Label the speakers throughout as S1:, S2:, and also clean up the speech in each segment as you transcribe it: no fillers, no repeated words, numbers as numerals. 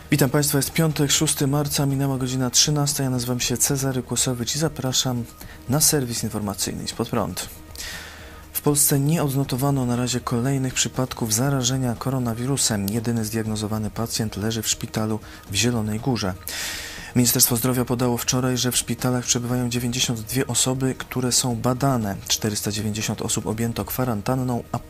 S1: Witam Państwa, jest piątek, 6 marca, minęła godzina 13. Ja nazywam się Cezary Kłosowicz i zapraszam na serwis informacyjny Spod Prąd. W Polsce nie odnotowano na razie kolejnych przypadków zarażenia koronawirusem. Jedyny zdiagnozowany pacjent leży w szpitalu w Zielonej Górze. Ministerstwo Zdrowia podało wczoraj, że w szpitalach przebywają 92 osoby, które są badane. 490 osób objęto kwarantanną, a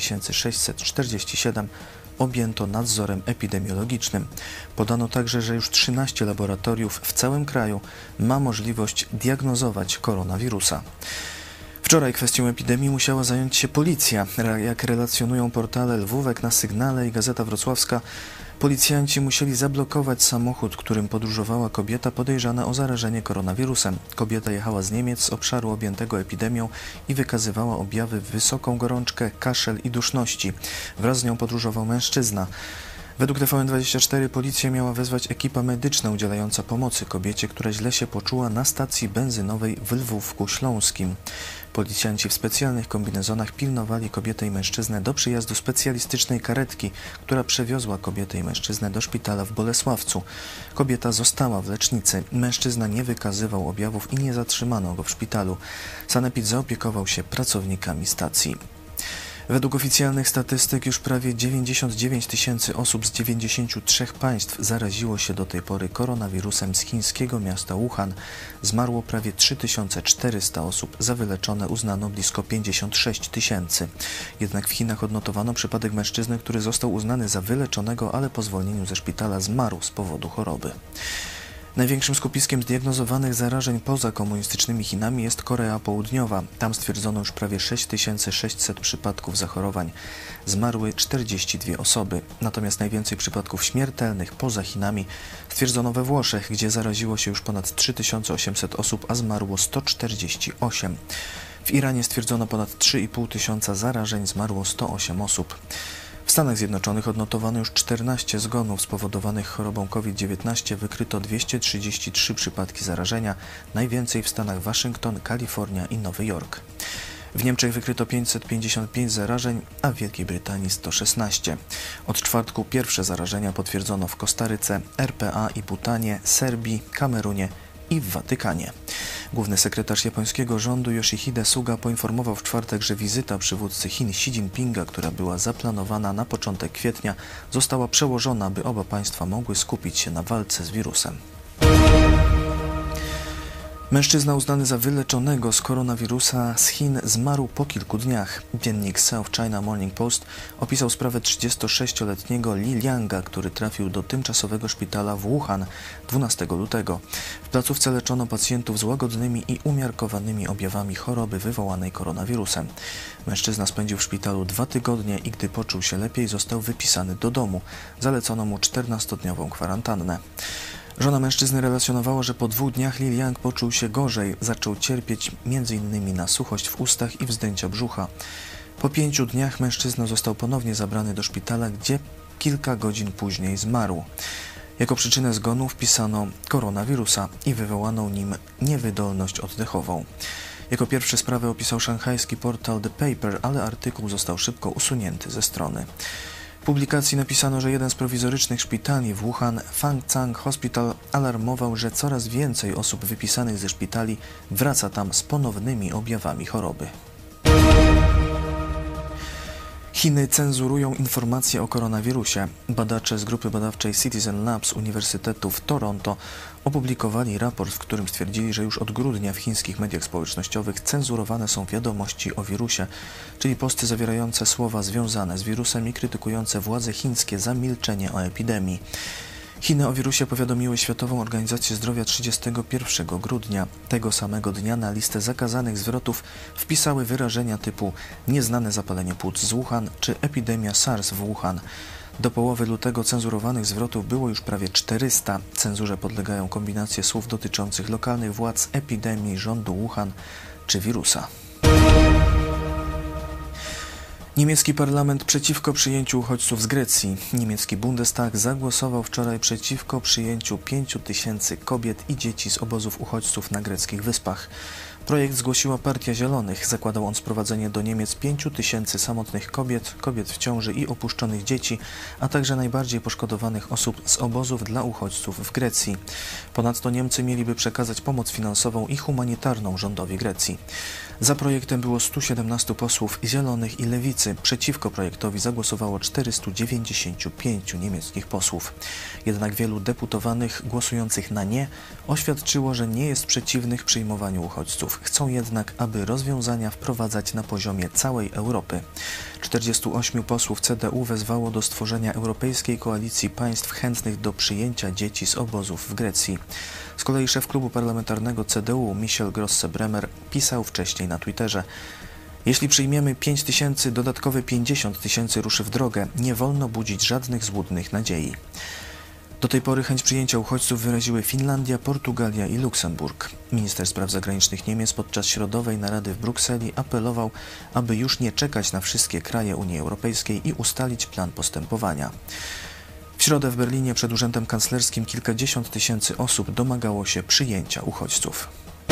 S1: 5647 objęto nadzorem epidemiologicznym. Podano także, że już 13 laboratoriów w całym kraju ma możliwość diagnozować koronawirusa. Wczoraj kwestią epidemii musiała zająć się policja. Jak relacjonują portale Lwówek na Sygnale i Gazeta Wrocławska, policjanci musieli zablokować samochód, którym podróżowała kobieta podejrzana o zarażenie koronawirusem. Kobieta jechała z Niemiec, z obszaru objętego epidemią i wykazywała objawy wysoką gorączkę, kaszel i duszności. Wraz z nią podróżował mężczyzna. Według TVN24 policja miała wezwać ekipę medyczną udzielająca pomocy kobiecie, która źle się poczuła na stacji benzynowej w Lwówku Śląskim. Policjanci w specjalnych kombinezonach pilnowali kobietę i mężczyznę do przyjazdu specjalistycznej karetki, która przewiozła kobietę i mężczyznę do szpitala w Bolesławcu. Kobieta została w lecznicy. Mężczyzna nie wykazywał objawów i nie zatrzymano go w szpitalu. Sanepid zaopiekował się pracownikami stacji. Według oficjalnych statystyk już prawie 99 tysięcy osób z 93 państw zaraziło się do tej pory koronawirusem z chińskiego miasta Wuhan. Zmarło prawie 3400 osób, za wyleczone uznano blisko 56 tysięcy. Jednak w Chinach odnotowano przypadek mężczyzny, który został uznany za wyleczonego, ale po zwolnieniu ze szpitala zmarł z powodu choroby. Największym skupiskiem zdiagnozowanych zarażeń poza komunistycznymi Chinami jest Korea Południowa. Tam stwierdzono już prawie 6600 przypadków zachorowań. Zmarły 42 osoby. Natomiast najwięcej przypadków śmiertelnych poza Chinami stwierdzono we Włoszech, gdzie zaraziło się już ponad 3800 osób, a zmarło 148. W Iranie stwierdzono ponad 3,5 tysiąca zarażeń, zmarło 108 osób. W Stanach Zjednoczonych odnotowano już 14 zgonów spowodowanych chorobą COVID-19, wykryto 233 przypadki zarażenia, najwięcej w stanach Waszyngton, Kalifornia i Nowy Jork. W Niemczech wykryto 555 zarażeń, a w Wielkiej Brytanii 116. Od czwartku pierwsze zarażenia potwierdzono w Kostaryce, RPA i Bhutanie, Serbii, Kamerunie i w Watykanie. Główny sekretarz japońskiego rządu Yoshihide Suga poinformował w czwartek, że wizyta przywódcy Chin Xi Jinpinga, która była zaplanowana na początek kwietnia, została przełożona, by oba państwa mogły skupić się na walce z wirusem. Mężczyzna uznany za wyleczonego z koronawirusa z Chin zmarł po kilku dniach. Dziennik South China Morning Post opisał sprawę 36-letniego Li Lianga, który trafił do tymczasowego szpitala w Wuhan 12 lutego. W placówce leczono pacjentów z łagodnymi i umiarkowanymi objawami choroby wywołanej koronawirusem. Mężczyzna spędził w szpitalu 2 tygodnie i gdy poczuł się lepiej, został wypisany do domu. Zalecono mu 14-dniową kwarantannę. Żona mężczyzny relacjonowała, że po 2 dniach Li Liang poczuł się gorzej. Zaczął cierpieć m.in. na suchość w ustach i wzdęcia brzucha. Po 5 dniach mężczyzna został ponownie zabrany do szpitala, gdzie kilka godzin później zmarł. Jako przyczynę zgonu wpisano koronawirusa i wywołaną nim niewydolność oddechową. Jako pierwszy sprawę opisał szanghajski portal The Paper, ale artykuł został szybko usunięty ze strony. W publikacji napisano, że jeden z prowizorycznych szpitali w Wuhan, Fangcang Hospital, alarmował, że coraz więcej osób wypisanych ze szpitali wraca tam z ponownymi objawami choroby. Chiny cenzurują informacje o koronawirusie. Badacze z grupy badawczej Citizen Labs Uniwersytetu w Toronto opublikowali raport, w którym stwierdzili, że już od grudnia w chińskich mediach społecznościowych cenzurowane są wiadomości o wirusie, czyli posty zawierające słowa związane z wirusem i krytykujące władze chińskie za milczenie o epidemii. Chiny o wirusie powiadomiły Światową Organizację Zdrowia 31 grudnia. Tego samego dnia na listę zakazanych zwrotów wpisały wyrażenia typu nieznane zapalenie płuc z Wuhan czy epidemia SARS w Wuhan. Do połowy lutego cenzurowanych zwrotów było już prawie 400. Cenzurze podlegają kombinacje słów dotyczących lokalnych władz, epidemii, rządu Wuhan czy wirusa. Niemiecki parlament przeciwko przyjęciu uchodźców z Grecji. Niemiecki Bundestag zagłosował wczoraj przeciwko przyjęciu 5000 kobiet i dzieci z obozów uchodźców na greckich wyspach. Projekt zgłosiła Partia Zielonych. Zakładał on sprowadzenie do Niemiec 5 000 samotnych kobiet w ciąży i opuszczonych dzieci, a także najbardziej poszkodowanych osób z obozów dla uchodźców w Grecji. Ponadto Niemcy mieliby przekazać pomoc finansową i humanitarną rządowi Grecji. Za projektem było 117 posłów Zielonych i Lewicy. Przeciwko projektowi zagłosowało 495 niemieckich posłów. Jednak wielu deputowanych głosujących na nie oświadczyło, że nie jest przeciwnych przyjmowaniu uchodźców. Chcą jednak, aby rozwiązania wprowadzać na poziomie całej Europy. 48 posłów CDU wezwało do stworzenia Europejskiej Koalicji Państw chętnych do przyjęcia dzieci z obozów w Grecji. Z kolei szef klubu parlamentarnego CDU Michel Grosse-Bremer pisał wcześniej na Twitterze: jeśli przyjmiemy 5 000, dodatkowe 50 000 ruszy w drogę. Nie wolno budzić żadnych złudnych nadziei. Do tej pory chęć przyjęcia uchodźców wyraziły Finlandia, Portugalia i Luksemburg. Minister spraw zagranicznych Niemiec podczas środowej narady w Brukseli apelował, aby już nie czekać na wszystkie kraje Unii Europejskiej i ustalić plan postępowania. W środę w Berlinie przed urzędem kanclerskim kilkadziesiąt tysięcy osób domagało się przyjęcia uchodźców.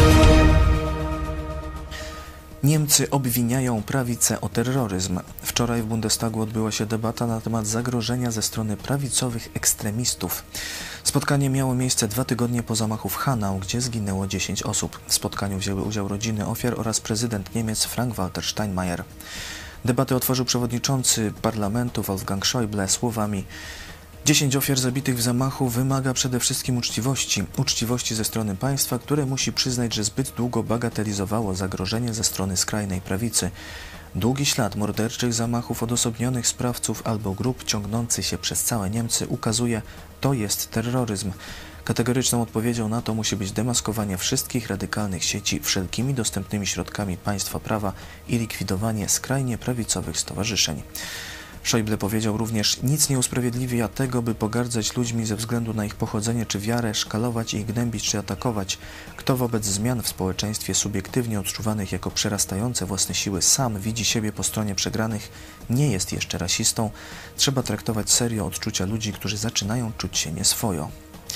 S1: Niemcy obwiniają prawicę o terroryzm. Wczoraj w Bundestagu odbyła się debata na temat zagrożenia ze strony prawicowych ekstremistów. Spotkanie miało miejsce 2 tygodnie po zamachu w Hanau, gdzie zginęło 10 osób. W spotkaniu wzięły udział rodziny ofiar oraz prezydent Niemiec Frank-Walter Steinmeier. Debatę otworzył przewodniczący parlamentu Wolfgang Schäuble słowami: 10 ofiar zabitych w zamachu wymaga przede wszystkim uczciwości ze strony państwa, które musi przyznać, że zbyt długo bagatelizowało zagrożenie ze strony skrajnej prawicy. Długi ślad morderczych zamachów odosobnionych sprawców albo grup ciągnący się przez całe Niemcy ukazuje, to jest terroryzm. Kategoryczną odpowiedzią na to musi być demaskowanie wszystkich radykalnych sieci wszelkimi dostępnymi środkami państwa prawa i likwidowanie skrajnie prawicowych stowarzyszeń. Schäuble powiedział również: nic nie usprawiedliwia tego, by pogardzać ludźmi ze względu na ich pochodzenie czy wiarę, szkalować ich, gnębić czy atakować. Kto wobec zmian w społeczeństwie subiektywnie odczuwanych jako przerastające własne siły sam widzi siebie po stronie przegranych, nie jest jeszcze rasistą. Trzeba traktować serio odczucia ludzi, którzy zaczynają czuć się nieswojo.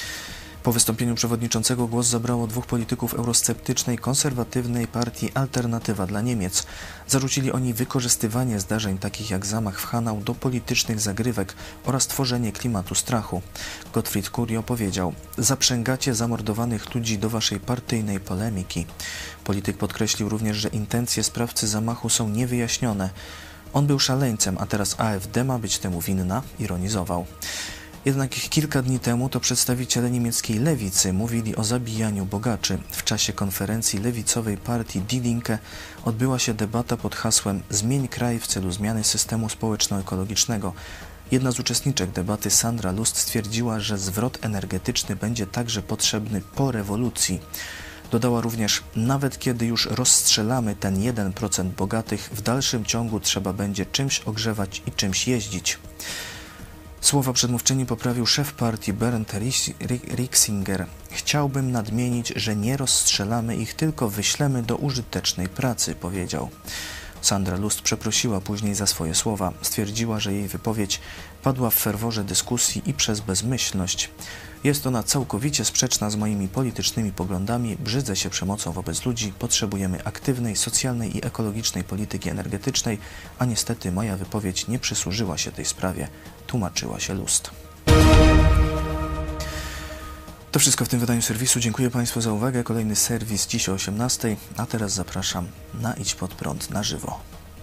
S1: Po wystąpieniu przewodniczącego głos zabrało 2 polityków eurosceptycznej, konserwatywnej partii Alternatywa dla Niemiec. Zarzucili oni wykorzystywanie zdarzeń takich jak zamach w Hanau do politycznych zagrywek oraz tworzenie klimatu strachu. Gottfried Curio powiedział: zaprzęgacie zamordowanych ludzi do waszej partyjnej polemiki. Polityk podkreślił również, że intencje sprawcy zamachu są niewyjaśnione. On był szaleńcem, a teraz AfD ma być temu winna, ironizował. Jednak kilka dni temu to przedstawiciele niemieckiej lewicy mówili o zabijaniu bogaczy. W czasie konferencji lewicowej partii Die Linke odbyła się debata pod hasłem „Zmień kraj w celu zmiany systemu społeczno-ekologicznego”. Jedna z uczestniczek debaty, Sandra Lust, stwierdziła, że zwrot energetyczny będzie także potrzebny po rewolucji. Dodała również: nawet kiedy już rozstrzelamy ten 1% bogatych, w dalszym ciągu trzeba będzie czymś ogrzewać i czymś jeździć. Słowa przedmówczyni poprawił szef partii Bernd Rixinger. Chciałbym nadmienić, że nie rozstrzelamy ich, tylko wyślemy do użytecznej pracy, powiedział. Sandra Lust przeprosiła później za swoje słowa. Stwierdziła, że jej wypowiedź padła w ferworze dyskusji i przez bezmyślność. Jest ona całkowicie sprzeczna z moimi politycznymi poglądami, brzydzę się przemocą wobec ludzi, potrzebujemy aktywnej, socjalnej i ekologicznej polityki energetycznej, a niestety moja wypowiedź nie przysłużyła się tej sprawie, tłumaczyła się Lust. To wszystko w tym wydaniu serwisu. Dziękuję Państwu za uwagę. Kolejny serwis dziś o 18:00, a teraz zapraszam na Idź Pod Prąd na żywo.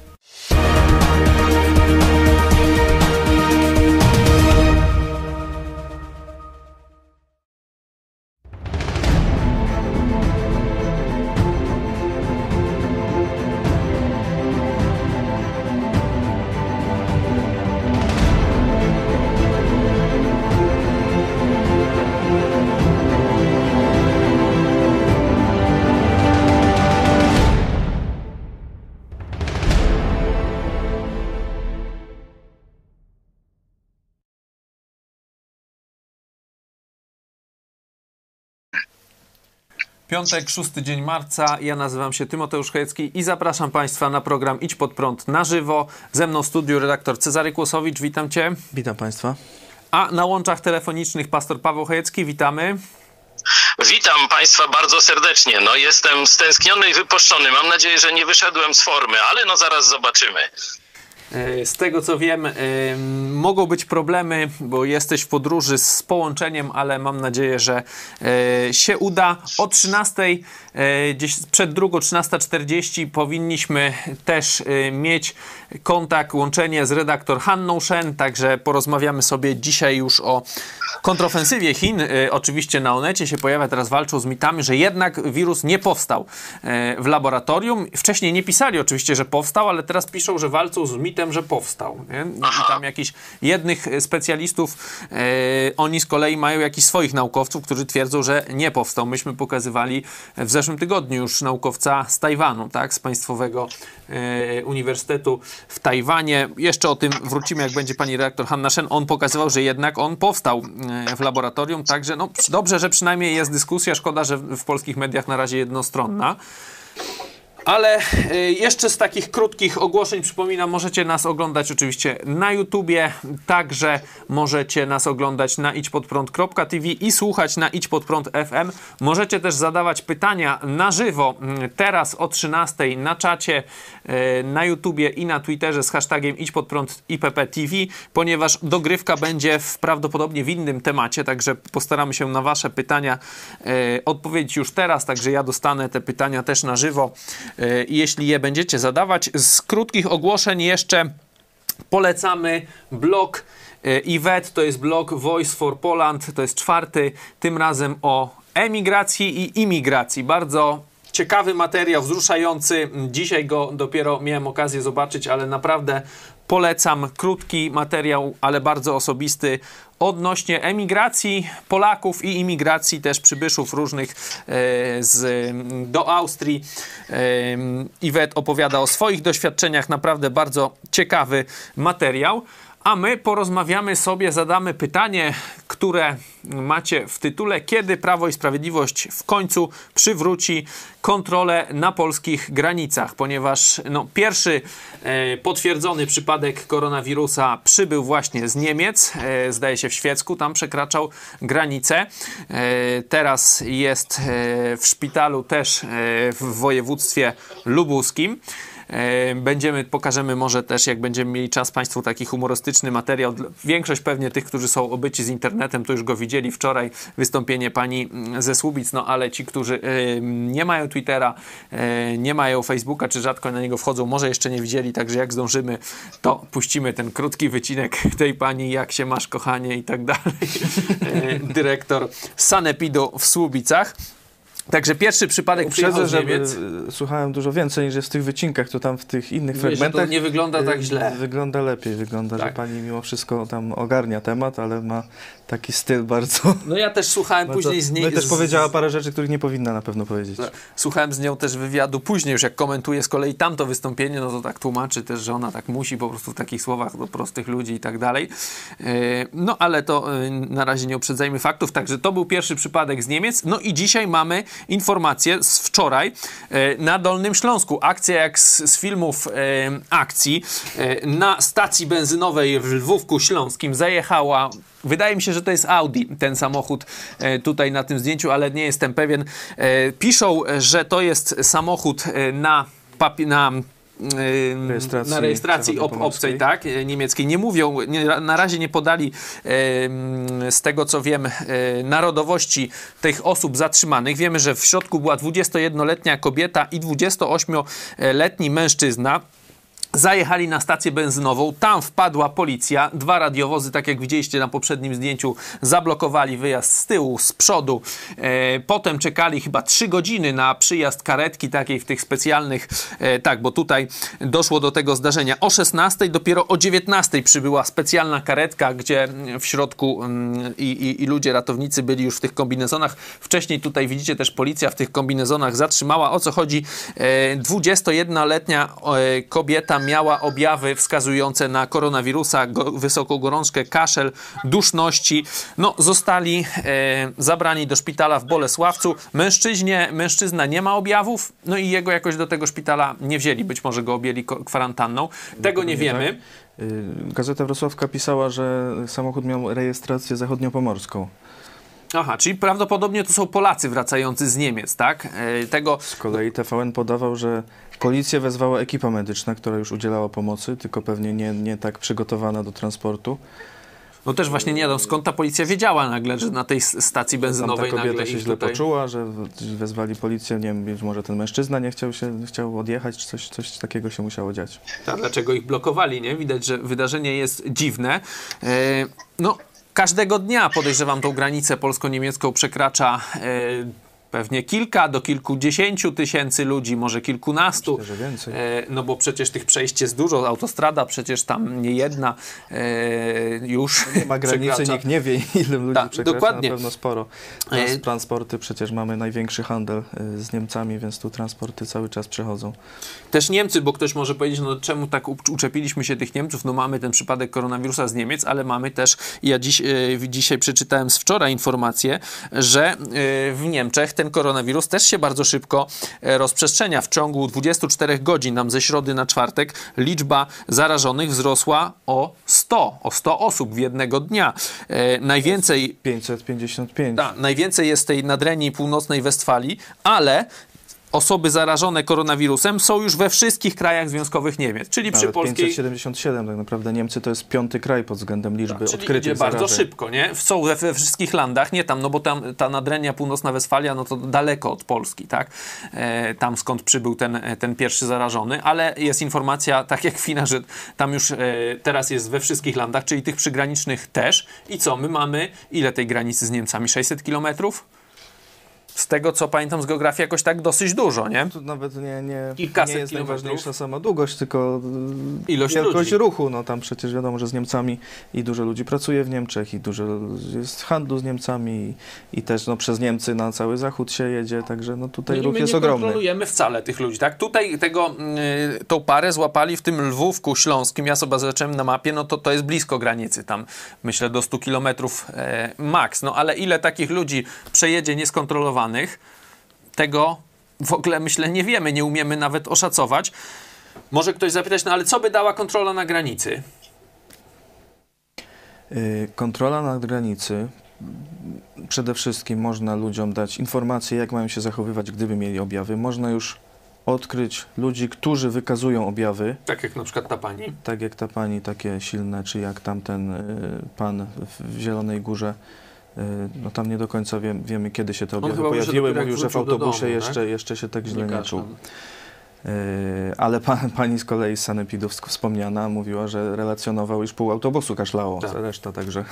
S2: Piątek, 6 dzień marca. Ja nazywam się Tymoteusz Chojecki i zapraszam Państwa na program Idź Pod Prąd na żywo. Ze mną w studiu redaktor Cezary Kłosowicz. Witam Cię.
S1: Witam Państwa.
S2: A na łączach telefonicznych pastor Paweł Chojecki. Witamy.
S3: Witam Państwa bardzo serdecznie. No, jestem stęskniony i wypuszczony. Mam nadzieję, że nie wyszedłem z formy, ale no zaraz zobaczymy.
S2: Z tego co wiem, mogą być problemy, bo jesteś w podróży z połączeniem, ale mam nadzieję, że się uda. O 13:00, gdzieś przed drugą, 13:40 powinniśmy też mieć kontakt, łączenie z redaktor Hanną Shen, także porozmawiamy sobie dzisiaj już o kontrofensywie Chin. Oczywiście na Onecie się pojawia, teraz walczą z mitami, że jednak wirus nie powstał w laboratorium. Wcześniej nie pisali oczywiście, że powstał, ale teraz piszą, że walczą z mitem, że powstał. Nie? I tam jakichś jednych specjalistów, oni z kolei mają jakichś swoich naukowców, którzy twierdzą, że nie powstał. Myśmy pokazywali w zeszłym tygodniu już naukowca z Tajwanu, tak? Z Państwowego Uniwersytetu w Tajwanie. Jeszcze o tym wrócimy, jak będzie pani redaktor Hanna Shen. On pokazywał, że jednak on powstał w laboratorium, także no, dobrze, że przynajmniej jest dyskusja. Szkoda, że w polskich mediach na razie jednostronna. Ale jeszcze z takich krótkich ogłoszeń przypominam, możecie nas oglądać oczywiście na YouTubie, także możecie nas oglądać na idźpodprąd.tv i słuchać na idźpodprąd FM. Możecie też zadawać pytania na żywo teraz o 13:00 na czacie, na YouTubie i na Twitterze z hashtagiem idźpodprąd_IPPTV, ponieważ dogrywka będzie prawdopodobnie w innym temacie, także postaramy się na wasze pytania odpowiedzieć już teraz, także ja dostanę te pytania też na żywo. Jeśli je będziecie zadawać. Z krótkich ogłoszeń jeszcze polecamy blog IWET, to jest blog Voice for Poland, to jest 4, tym razem o emigracji i imigracji. Bardzo ciekawy materiał, wzruszający. Dzisiaj go dopiero miałem okazję zobaczyć, ale naprawdę polecam. Krótki materiał, ale bardzo osobisty odnośnie emigracji Polaków i imigracji też przybyszów różnych do Austrii. Iwet opowiada o swoich doświadczeniach. Naprawdę bardzo ciekawy materiał. A my porozmawiamy sobie, zadamy pytanie, które macie w tytule: kiedy Prawo i Sprawiedliwość w końcu przywróci kontrolę na polskich granicach? Ponieważ no, pierwszy potwierdzony przypadek koronawirusa przybył właśnie z Niemiec, zdaje się w Świecku, tam przekraczał granicę. Teraz jest w szpitalu też w województwie lubuskim. Pokażemy może też, jak będziemy mieli czas, Państwu taki humorystyczny materiał. Większość pewnie tych, którzy są obyci z internetem, to już go widzieli wczoraj, wystąpienie pani ze Słubic, no ale ci, którzy nie mają Twittera, nie mają Facebooka, czy rzadko na niego wchodzą, może jeszcze nie widzieli, także jak zdążymy, to puścimy ten krótki wycinek tej pani, jak się masz, kochanie, i tak dalej. Dyrektor sanepidu w Słubicach. Także pierwszy przypadek przyjechał z Niemiec.
S1: Słuchałem dużo więcej niż jest w tych wycinkach, to tam w tych innych fragmentach.
S2: To nie wygląda tak źle.
S1: Wygląda lepiej,
S2: tak.
S1: Że pani mimo wszystko tam ogarnia temat, ale ma taki styl bardzo...
S2: No ja też słuchałem później z niej...
S1: No i też powiedziała parę rzeczy, których nie powinna na pewno powiedzieć.
S2: Słuchałem z nią też wywiadu później, już jak komentuje z kolei tamto wystąpienie, no to tak tłumaczy też, że ona tak musi po prostu w takich słowach do prostych ludzi i tak dalej. No ale to na razie nie uprzedzajmy faktów, także to był pierwszy przypadek z Niemiec. No i dzisiaj mamy informacje z wczoraj na Dolnym Śląsku. Akcja jak z filmów akcji. Na stacji benzynowej w Lwówku Śląskim zajechała, wydaje mi się, że to jest Audi, ten samochód tutaj na tym zdjęciu, ale nie jestem pewien. Piszą, że to jest samochód na rejestracji obcej, tak, niemieckiej. Nie mówią, na razie nie podali z tego, co wiem, narodowości tych osób zatrzymanych. Wiemy, że w środku była 21-letnia kobieta i 28-letni mężczyzna. Zajechali na stację benzynową, tam wpadła policja, 2 radiowozy, tak jak widzieliście na poprzednim zdjęciu, zablokowali wyjazd z tyłu, z przodu. Potem czekali chyba 3 godziny na przyjazd karetki takiej w tych specjalnych, tak, bo tutaj doszło do tego zdarzenia o 16:00, dopiero o 19:00 przybyła specjalna karetka, gdzie w środku i ludzie, ratownicy byli już w tych kombinezonach. Wcześniej tutaj widzicie też policja w tych kombinezonach zatrzymała. O co chodzi? 21-letnia kobieta miała objawy wskazujące na koronawirusa, wysoką gorączkę, kaszel, duszności. No, zostali zabrani do szpitala w Bolesławcu. Mężczyzna nie ma objawów, no i jego jakoś do tego szpitala nie wzięli. Być może go objęli kwarantanną. Tego nie wiemy.
S1: Tak. Gazeta Wrocławka pisała, że samochód miał rejestrację zachodniopomorską.
S2: Aha, czyli prawdopodobnie to są Polacy wracający z Niemiec, tak?
S1: Z kolei TVN podawał, że policję wezwała ekipa medyczna, która już udzielała pomocy, tylko pewnie nie tak przygotowana do transportu.
S2: No też właśnie nie wiem, skąd ta policja wiedziała nagle, że na tej stacji benzynowej
S1: Tam ta kobieta
S2: nagle
S1: się
S2: ich
S1: źle
S2: tutaj...
S1: poczuła, że wezwali policję, nie wiem, być może ten mężczyzna nie chciał odjechać, czy coś takiego się musiało dziać.
S2: Tak, dlaczego ich blokowali, nie? Widać, że wydarzenie jest dziwne. No, każdego dnia, podejrzewam, tą granicę polsko-niemiecką przekracza pewnie kilka do kilkudziesięciu tysięcy ludzi, może kilkunastu.
S1: Myślę, że więcej.
S2: No bo przecież tych przejść jest dużo, autostrada przecież tam nie jedna już
S1: Nie ma granicy,
S2: przekracza.
S1: nikt nie wie, ile ludzi przekracza,
S2: dokładnie.
S1: na pewno sporo. Transporty, przecież mamy największy handel z Niemcami, więc tu transporty cały czas przechodzą.
S2: Też Niemcy, bo ktoś może powiedzieć, no czemu tak uczepiliśmy się tych Niemców? No mamy ten przypadek koronawirusa z Niemiec, ale mamy też, ja dzisiaj przeczytałem z wczoraj informację, że w Niemczech ten koronawirus też się bardzo szybko rozprzestrzenia. W ciągu 24 godzin, nam ze środy na czwartek, liczba zarażonych wzrosła o 100 osób w jednego dnia. Najwięcej...
S1: 555.
S2: Najwięcej jest tej nadrenii północnej Westfalii, ale osoby zarażone koronawirusem są już we wszystkich krajach związkowych Niemiec, czyli przy
S1: Nawet
S2: polskiej...
S1: 577, tak naprawdę Niemcy to jest 5. kraj pod względem liczby
S2: Czyli
S1: odkrytych
S2: idzie bardzo
S1: zarażeń.
S2: szybko, nie? Są we wszystkich landach, nie tam, no bo tam ta nadrenia północna Westfalia, no to daleko od Polski, tak? Tam skąd przybył ten pierwszy zarażony, ale jest informacja, tak jak Fina, że tam już teraz jest we wszystkich landach, czyli tych przygranicznych też. I co? My mamy ile tej granicy z Niemcami? 600 kilometrów? Z tego, co pamiętam z geografii, jakoś tak dosyć dużo, nie?
S1: Tu nawet nie
S2: Kilkaset
S1: jest
S2: kilometrów.
S1: najważniejsza sama długość, tylko
S2: Ilość
S1: wielkość
S2: ludzi.
S1: ruchu. No tam przecież wiadomo, że z Niemcami i dużo ludzi pracuje w Niemczech i dużo jest handlu z Niemcami i też no, przez Niemcy na cały zachód się jedzie, także no tutaj ruch jest
S2: nie
S1: ogromny.
S2: kontrolujemy wcale tych ludzi, tak? Tutaj tą parę złapali w tym Lwówku Śląskim, ja sobie zacząłem na mapie, no to jest blisko granicy, tam myślę do 100 kilometrów maks, no ale ile takich ludzi przejedzie nieskontrolowanych, tego w ogóle myślę nie wiemy, nie umiemy nawet oszacować. Może ktoś zapytać, no ale co by dała kontrola na granicy?
S1: Kontrola na granicy. Przede wszystkim można ludziom dać informacje, jak mają się zachowywać, gdyby mieli objawy. Można już odkryć ludzi, którzy wykazują objawy.
S2: Tak jak na przykład ta pani.
S1: Tak jak ta pani, takie silne, czy jak tamten pan w Zielonej Górze. No tam nie do końca wiemy, kiedy się te objawy pojawiły. Mówił, że w autobusie jeszcze się tak źle nie czuł. Ale pani z kolei z sanepidów wspomniana mówiła, że relacjonował, iż pół autobusu kaszlało.
S2: Tak.
S1: Reszta także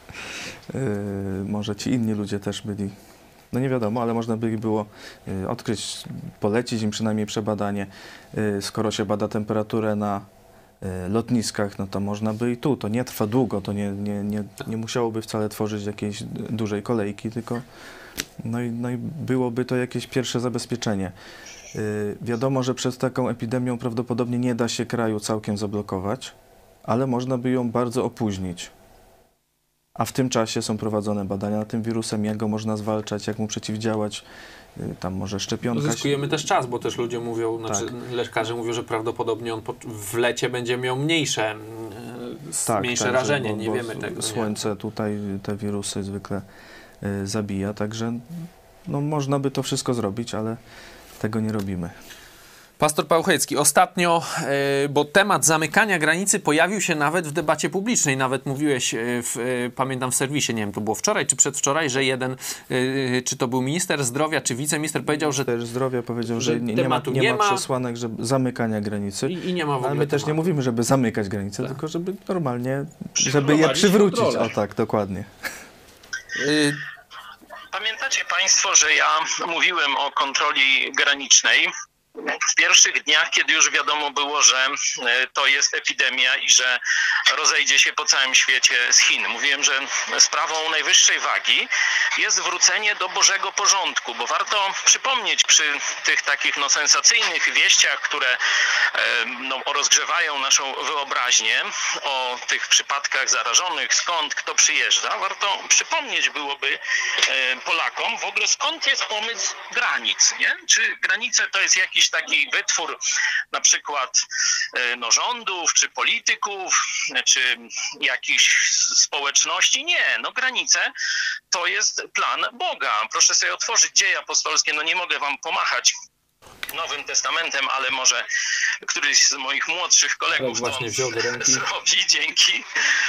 S1: może ci inni ludzie też byli, no nie wiadomo, ale można by było odkryć, polecić im przynajmniej przebadanie. Skoro się bada temperaturę na lotniskach, no to można by i tu. To nie trwa długo, to nie musiałoby wcale tworzyć jakiejś dużej kolejki, tylko no i byłoby to jakieś pierwsze zabezpieczenie. Wiadomo, że przed taką epidemią prawdopodobnie nie da się kraju całkiem zablokować, ale można by ją bardzo opóźnić. A w tym czasie są prowadzone badania nad tym wirusem, jak go można zwalczać, jak mu przeciwdziałać. Tam może szczepionka.
S2: Zyskujemy też czas, bo też ludzie mówią, znaczy lekarze mówią, że prawdopodobnie on w lecie będzie miał mniejsze rażenie, nie wiemy tego.
S1: Słońce tutaj te wirusy zwykle zabija, także no, można by to wszystko zrobić, ale tego nie robimy.
S2: Pastor Paweł Chojecki, ostatnio, bo temat zamykania granicy pojawił się nawet w debacie publicznej. Nawet mówiłeś, pamiętam w serwisie, nie wiem, to było wczoraj czy przedwczoraj, że jeden, czy to był minister zdrowia, czy wiceminister powiedział, że...
S1: Minister zdrowia powiedział, że nie ma przesłanek zamykania granicy.
S2: I nie ma w ogóle
S1: ale my też nie mówimy, żeby zamykać granice,
S2: tak.
S1: Tylko żeby normalnie, żeby je przywrócić. O tak, dokładnie.
S3: Pamiętacie Państwo, że ja mówiłem o kontroli granicznej w pierwszych dniach, kiedy już wiadomo było, że to jest epidemia i że rozejdzie się po całym świecie z Chin. Mówiłem, że sprawą najwyższej wagi jest wrócenie do Bożego porządku, bo warto przypomnieć przy tych takich sensacyjnych wieściach, które rozgrzewają naszą wyobraźnię o tych przypadkach zarażonych, skąd, kto przyjeżdża, warto przypomnieć byłoby Polakom w ogóle skąd jest pomysł granic, nie? Czy granice to jest jakiś jakiś taki wytwór na przykład rządów, czy polityków, czy jakichś społeczności. Nie, granice to jest plan Boga. Proszę sobie otworzyć Dzieje apostolskie, nie mogę wam pomachać Nowym Testamentem, ale może któryś z moich młodszych kolegów
S2: właśnie wziął do ręki.
S3: zrobi, dzięki.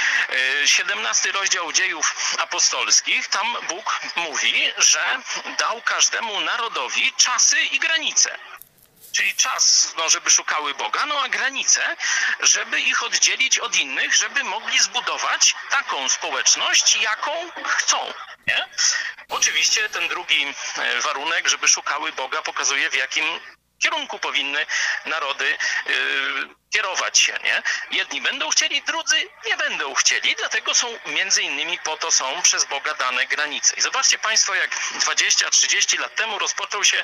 S3: 17 rozdział Dziejów Apostolskich, tam Bóg mówi, że dał każdemu narodowi czasy i granice. Czyli czas, żeby szukały Boga, a granice, żeby ich oddzielić od innych, żeby mogli zbudować taką społeczność, jaką chcą. Nie? Oczywiście ten drugi warunek, żeby szukały Boga, pokazuje, w jakim kierunku powinny narody kierować się. Nie? Jedni będą chcieli, drudzy nie będą chcieli, dlatego są między innymi po to są przez Boga dane granice. I zobaczcie Państwo, jak 20-30 lat temu rozpoczął się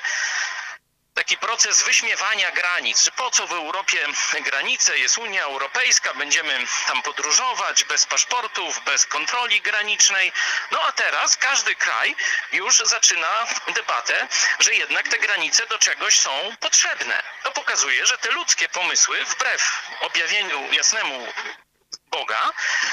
S3: taki proces wyśmiewania granic, że po co w Europie granice, jest Unia Europejska, będziemy tam podróżować bez paszportów, bez kontroli granicznej. A teraz każdy kraj już zaczyna debatę, że jednak te granice do czegoś są potrzebne. To pokazuje, że te ludzkie pomysły, wbrew objawieniu jasnemu Boga,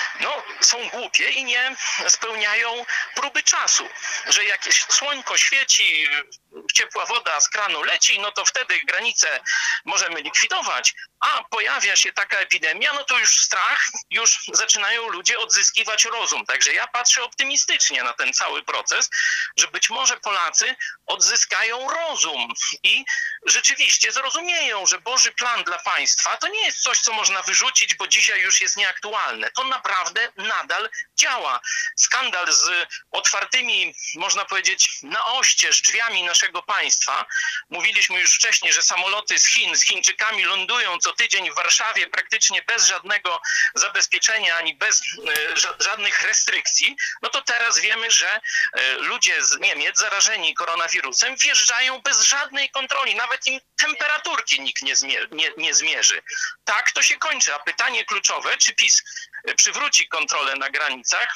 S3: są głupie i nie spełniają próby czasu. Że jakieś słońko świeci, ciepła woda z kranu leci, to wtedy granice możemy likwidować, a pojawia się taka epidemia, to już strach, już zaczynają ludzie odzyskiwać rozum. Także ja patrzę optymistycznie na ten cały proces, że być może Polacy odzyskają rozum i rzeczywiście zrozumieją, że Boży plan dla państwa to nie jest coś, co można wyrzucić, bo dzisiaj już jest nieaktualne. To naprawdę nadal działa. Skandal z otwartymi, można powiedzieć, na oścież drzwiami naszego państwa. Mówiliśmy już wcześniej, że samoloty z Chin, z Chińczykami lądują co tydzień w Warszawie praktycznie bez żadnego zabezpieczenia ani bez żadnych restrykcji. To teraz wiemy, że ludzie z Niemiec zarażeni koronawirusem wjeżdżają bez żadnej kontroli. Nawet im temperaturki nikt nie zmierzy. Tak to się kończy. A pytanie kluczowe, czy PiS przywróci kontrolę na granicach?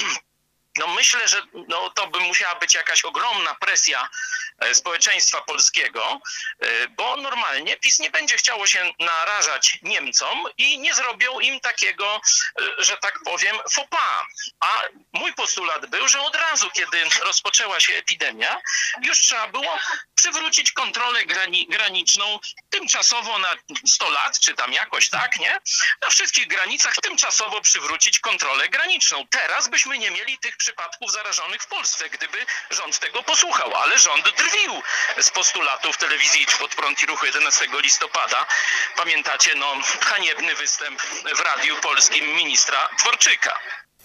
S3: Myślę, że to by musiała być jakaś ogromna presja społeczeństwa polskiego, bo normalnie PiS nie będzie chciało się narażać Niemcom i nie zrobią im takiego, że tak powiem, faux pas. A mój postulat był, że od razu, kiedy rozpoczęła się epidemia, już trzeba było przywrócić kontrolę graniczną tymczasowo na 100 lat, czy tam jakoś tak, nie? Na wszystkich granicach tymczasowo przywrócić kontrolę graniczną. Teraz byśmy nie mieli tych przypadków zarażonych w Polsce, gdyby rząd tego posłuchał, ale rząd drwił z postulatów telewizji Idź Pod Prąd i Ruchu 11 listopada. Pamiętacie, haniebny występ w Radiu Polskim ministra Dworczyka.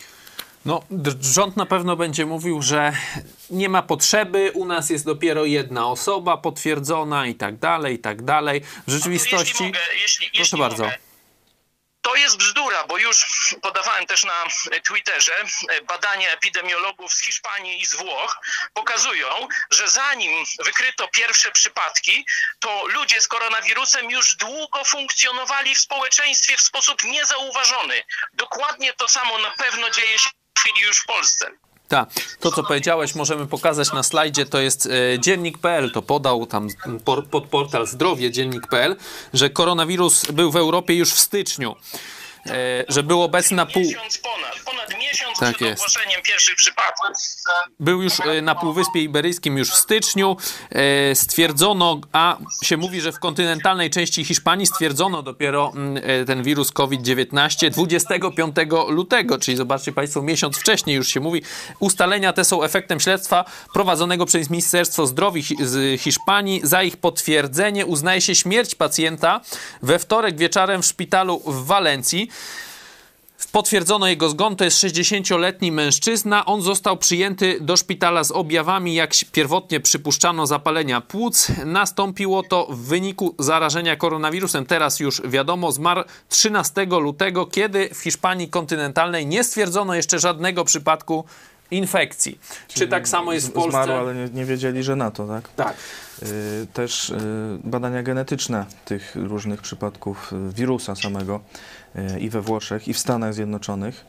S2: Rząd na pewno będzie mówił, że nie ma potrzeby, u nas jest dopiero jedna osoba potwierdzona i tak dalej, i tak dalej. W rzeczywistości... Proszę bardzo.
S3: To jest bzdura, bo już podawałem też na Twitterze, badania epidemiologów z Hiszpanii i z Włoch pokazują, że zanim wykryto pierwsze przypadki, to ludzie z koronawirusem już długo funkcjonowali w społeczeństwie w sposób niezauważony. Dokładnie to samo na pewno dzieje się w chwili już w Polsce.
S2: Tak, to co powiedziałeś możemy pokazać na slajdzie, to jest dziennik.pl, to podał tam pod portal zdrowie dziennik.pl, że koronawirus był w Europie już w styczniu, że był obecny na
S3: Ponad miesiąc
S2: tak
S3: przed ogłoszeniem pierwszych przypadków.
S2: Był już na Półwyspie Iberyjskim już w styczniu, stwierdzono, a się mówi, że w kontynentalnej części Hiszpanii stwierdzono dopiero ten wirus COVID-19 25 lutego, czyli zobaczcie Państwo, miesiąc wcześniej już się mówi. Ustalenia te są efektem śledztwa prowadzonego przez Ministerstwo Zdrowia z Hiszpanii. Za ich potwierdzenie uznaje się śmierć pacjenta we wtorek wieczorem w szpitalu w Walencji. Potwierdzono jego zgon, to jest 60-letni mężczyzna. On został przyjęty do szpitala z objawami, jak pierwotnie przypuszczano, zapalenia płuc. Nastąpiło to w wyniku zarażenia koronawirusem. Teraz już wiadomo, zmarł 13 lutego, kiedy w Hiszpanii kontynentalnej nie stwierdzono jeszcze żadnego przypadku infekcji. Czy tak samo jest w Polsce?
S1: Zmarł, ale nie wiedzieli, że na to, tak?
S2: Tak.
S1: Też badania genetyczne tych różnych przypadków wirusa samego i we Włoszech, i w Stanach Zjednoczonych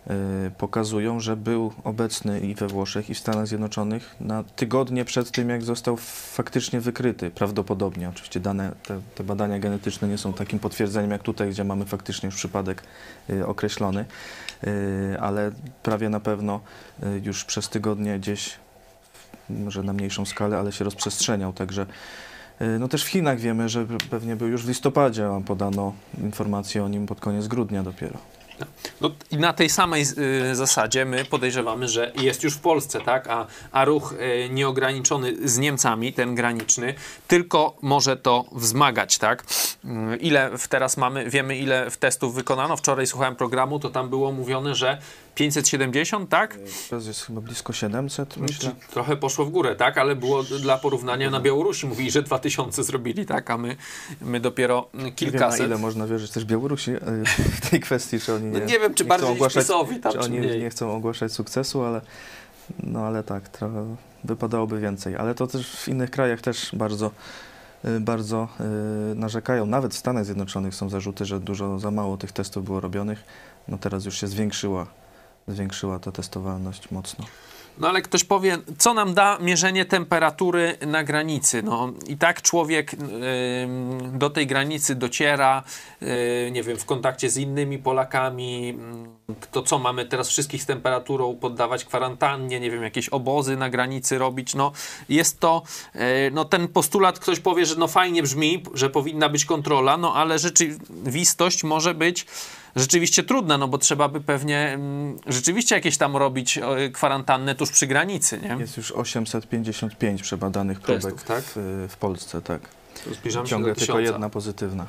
S1: pokazują, że był obecny i we Włoszech, i w Stanach Zjednoczonych na tygodnie przed tym, jak został faktycznie wykryty, prawdopodobnie. Oczywiście te badania genetyczne nie są takim potwierdzeniem jak tutaj, gdzie mamy faktycznie już przypadek określony, ale prawie na pewno już przez tygodnie gdzieś, może na mniejszą skalę, ale się rozprzestrzeniał, także no też w Chinach wiemy, że pewnie był już w listopadzie, a podano informację o nim pod koniec grudnia dopiero.
S2: No i na tej samej zasadzie my podejrzewamy, że jest już w Polsce, tak? A ruch nieograniczony z Niemcami, ten graniczny, tylko może to wzmagać, tak? Teraz wiemy ile testów wykonano. Wczoraj słuchałem programu, to tam było mówione, że 570, tak?
S1: Teraz jest chyba blisko 700, myślę.
S2: Trochę poszło w górę, tak? Ale było dla porównania na Białorusi. Mówili, że 2000 zrobili, tak? A my dopiero kilkaset.
S1: Nie wiem, na ile można wierzyć też Białorusi w tej kwestii, czy oni
S2: nie wiem, czy bardziej PiS-owi tam,
S1: czy oni nie chcą ogłaszać sukcesu, ale tak, trochę wypadałoby więcej. Ale to też w innych krajach też bardzo narzekają. Nawet w Stanach Zjednoczonych są zarzuty, że dużo za mało tych testów było robionych. No teraz już się zwiększyła ta testowalność mocno.
S2: No ale ktoś powie, co nam da mierzenie temperatury na granicy? No i tak człowiek do tej granicy dociera, nie wiem, w kontakcie z innymi Polakami. To co, mamy teraz wszystkich z temperaturą poddawać kwarantannie, nie wiem, jakieś obozy na granicy robić? No jest to, no ten postulat, ktoś powie, że no fajnie brzmi, że powinna być kontrola, no ale rzeczywistość może być rzeczywiście trudna, no bo trzeba by pewnie rzeczywiście jakieś tam robić kwarantannę tuż przy granicy, nie?
S1: Jest już 855 przebadanych próbek
S2: testów, tak?
S1: w Polsce, tak.
S2: Ciągle
S1: tylko jedna pozytywna.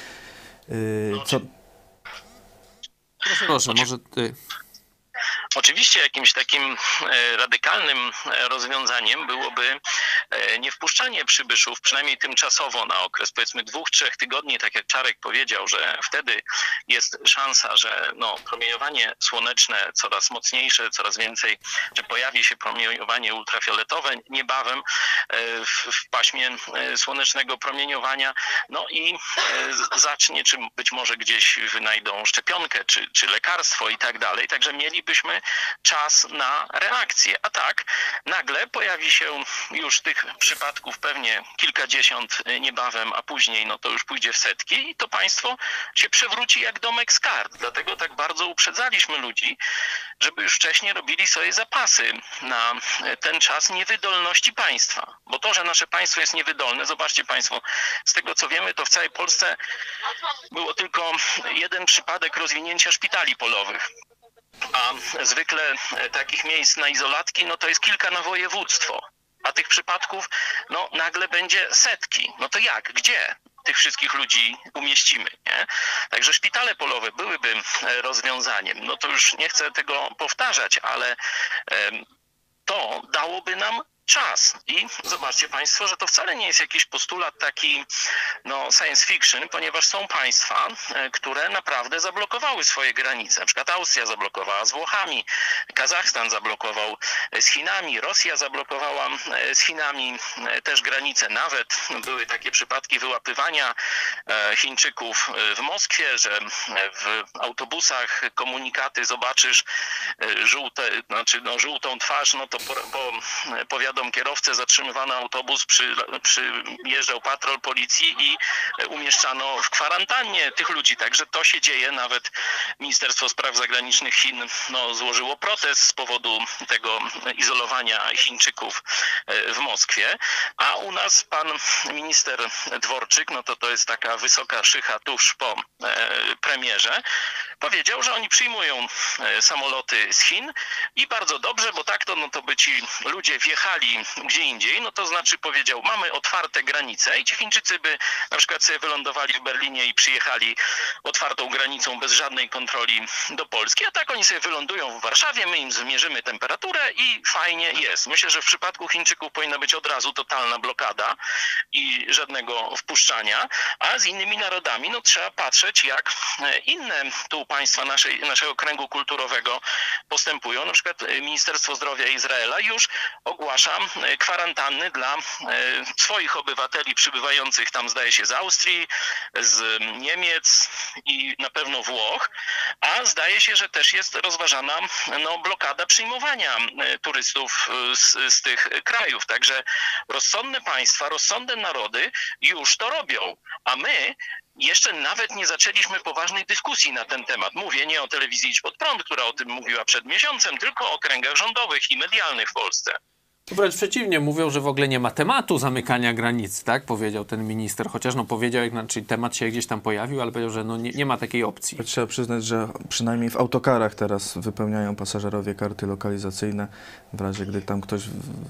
S2: Proszę, może ty.
S3: Oczywiście jakimś takim radykalnym rozwiązaniem byłoby niewpuszczanie przybyszów, przynajmniej tymczasowo na okres powiedzmy 2-3 tygodni, tak jak Czarek powiedział, że wtedy jest szansa, że promieniowanie słoneczne coraz mocniejsze, coraz więcej, że pojawi się promieniowanie ultrafioletowe niebawem w paśmie słonecznego promieniowania, no i zacznie, czy być może gdzieś wynajdą szczepionkę, czy lekarstwo i tak dalej, także mielibyśmy czas na reakcję. A tak, nagle pojawi się już tych przypadków pewnie kilkadziesiąt niebawem, a później no to już pójdzie w setki i to państwo się przewróci jak domek z kart. Dlatego tak bardzo uprzedzaliśmy ludzi, żeby już wcześniej robili sobie zapasy na ten czas niewydolności państwa. Bo to, że nasze państwo jest niewydolne, zobaczcie państwo, z tego co wiemy, to w całej Polsce było tylko jeden przypadek rozwinięcia szpitali polowych. A zwykle takich miejsc na izolatki, no to jest kilka na województwo. A tych przypadków, no nagle będzie setki. No to jak? Gdzie tych wszystkich ludzi umieścimy, nie? Także szpitale polowe byłyby rozwiązaniem. No to już nie chcę tego powtarzać, ale to dałoby nam czas. I zobaczcie państwo, że to wcale nie jest jakiś postulat taki science fiction, ponieważ są państwa, które naprawdę zablokowały swoje granice. Na przykład Austria zablokowała z Włochami, Kazachstan zablokował z Chinami, Rosja zablokowała z Chinami też granice. Nawet były takie przypadki wyłapywania Chińczyków w Moskwie, że w autobusach komunikaty zobaczysz żółtą twarz, no to powiadom kierowcę, zatrzymywano autobus, przyjeżdżał patrol policji i umieszczano w kwarantannie tych ludzi. Także to się dzieje. Nawet Ministerstwo Spraw Zagranicznych Chin złożyło protest z powodu tego izolowania Chińczyków w Moskwie. A u nas pan minister Dworczyk, to jest taka wysoka szycha tuż po premierze, powiedział, że oni przyjmują samoloty z Chin i bardzo dobrze, bo tak to by ci ludzie wjechali gdzie indziej, to znaczy powiedział, mamy otwarte granice i ci Chińczycy by na przykład sobie wylądowali w Berlinie i przyjechali otwartą granicą bez żadnej kontroli do Polski, a tak oni sobie wylądują w Warszawie, my im zmierzymy temperaturę i fajnie jest. Myślę, że w przypadku Chińczyków powinna być od razu totalna blokada i żadnego wpuszczania, a z innymi narodami trzeba patrzeć, zobaczyć, jak inne tu państwa naszego kręgu kulturowego postępują. Na przykład Ministerstwo Zdrowia Izraela już ogłasza kwarantanny dla swoich obywateli przybywających tam, zdaje się, z Austrii, z Niemiec i na pewno Włoch, a zdaje się, że też jest rozważana blokada przyjmowania turystów z tych krajów. Także rozsądne państwa, rozsądne narody już to robią, a my jeszcze nawet nie zaczęliśmy poważnej dyskusji na ten temat. Mówię nie o telewizji Idź Pod Prąd, która o tym mówiła przed miesiącem, tylko o kręgach rządowych i medialnych w Polsce.
S2: Wręcz przeciwnie, mówią, że w ogóle nie ma tematu zamykania granic, tak? Powiedział ten minister, chociaż powiedział, czyli temat się gdzieś tam pojawił, ale powiedział, że nie ma takiej opcji.
S1: Trzeba przyznać, że przynajmniej w autokarach teraz wypełniają pasażerowie karty lokalizacyjne. W razie, gdy tam ktoś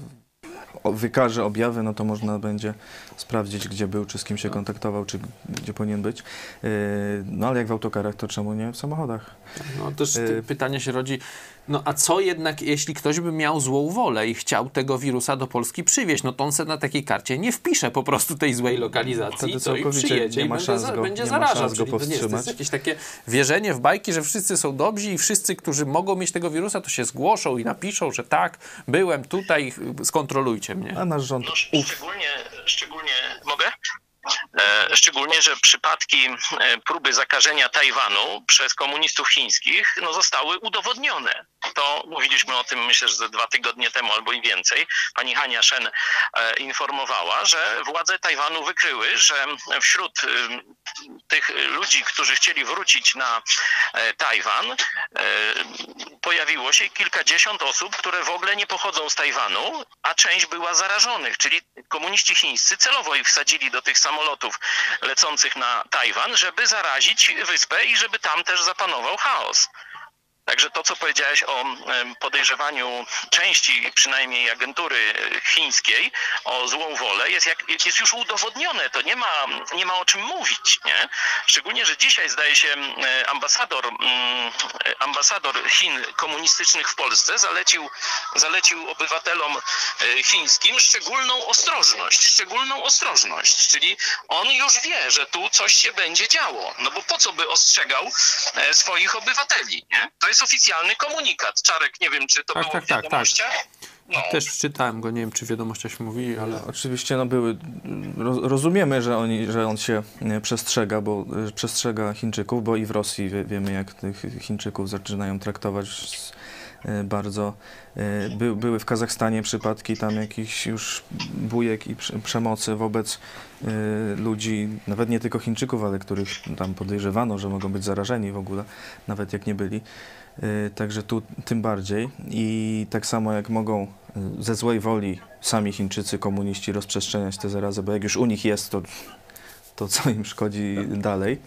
S1: wykaże objawy, no to można będzie sprawdzić, gdzie był, czy z kim się kontaktował, czy gdzie powinien być. No ale jak w autokarach, to czemu nie w samochodach?
S2: No też pytanie się rodzi, no a co jednak, jeśli ktoś by miał złą wolę i chciał tego wirusa do Polski przywieźć, no to on se na takiej karcie nie wpisze po prostu tej złej lokalizacji, to i przyjedzie i będzie zarażał. Czyli to nie jest jakieś takie wierzenie w bajki, że wszyscy są dobrzy i wszyscy, którzy mogą mieć tego wirusa, to się zgłoszą i napiszą, że tak, byłem tutaj, skontrolujcie mnie.
S1: A nasz rząd...
S3: Szczególnie mogę? Szczególnie, że przypadki próby zakażenia Tajwanu przez komunistów chińskich zostały udowodnione. To mówiliśmy o tym, myślę, że 2 tygodnie temu albo i więcej. Pani Hania Shen informowała, że władze Tajwanu wykryły, że wśród tych ludzi, którzy chcieli wrócić na Tajwan, pojawiło się kilkadziesiąt osób, które w ogóle nie pochodzą z Tajwanu, a część była zarażonych, czyli komuniści chińscy celowo ich wsadzili do tych samolotów lecących na Tajwan, żeby zarazić wyspę i żeby tam też zapanował chaos. Także to, co powiedziałeś o podejrzewaniu części przynajmniej agentury chińskiej o złą wolę, jest już udowodnione. To nie ma o czym mówić, nie? Szczególnie, że dzisiaj zdaje się ambasador Chin komunistycznych w Polsce zalecił obywatelom chińskim szczególną ostrożność. Czyli on już wie, że tu coś się będzie działo. No bo po co by ostrzegał swoich obywateli, nie? To jest oficjalny komunikat. Czarek, nie wiem, czy to było w wiadomościach?
S2: No. Też czytałem go, nie wiem, czy w wiadomościach mówili, ale...
S1: Oczywiście były... Rozumiemy, że on się przestrzega, przestrzega Chińczyków, bo i w Rosji wiemy, jak tych Chińczyków zaczynają traktować bardzo... Były w Kazachstanie przypadki tam jakichś już bujek i przemocy wobec ludzi, nawet nie tylko Chińczyków, ale których tam podejrzewano, że mogą być zarażeni w ogóle, nawet jak nie byli. Także tu tym bardziej. I tak samo jak mogą ze złej woli sami Chińczycy, komuniści rozprzestrzeniać te zarazy, bo jak już u nich jest, to co im szkodzi dalej.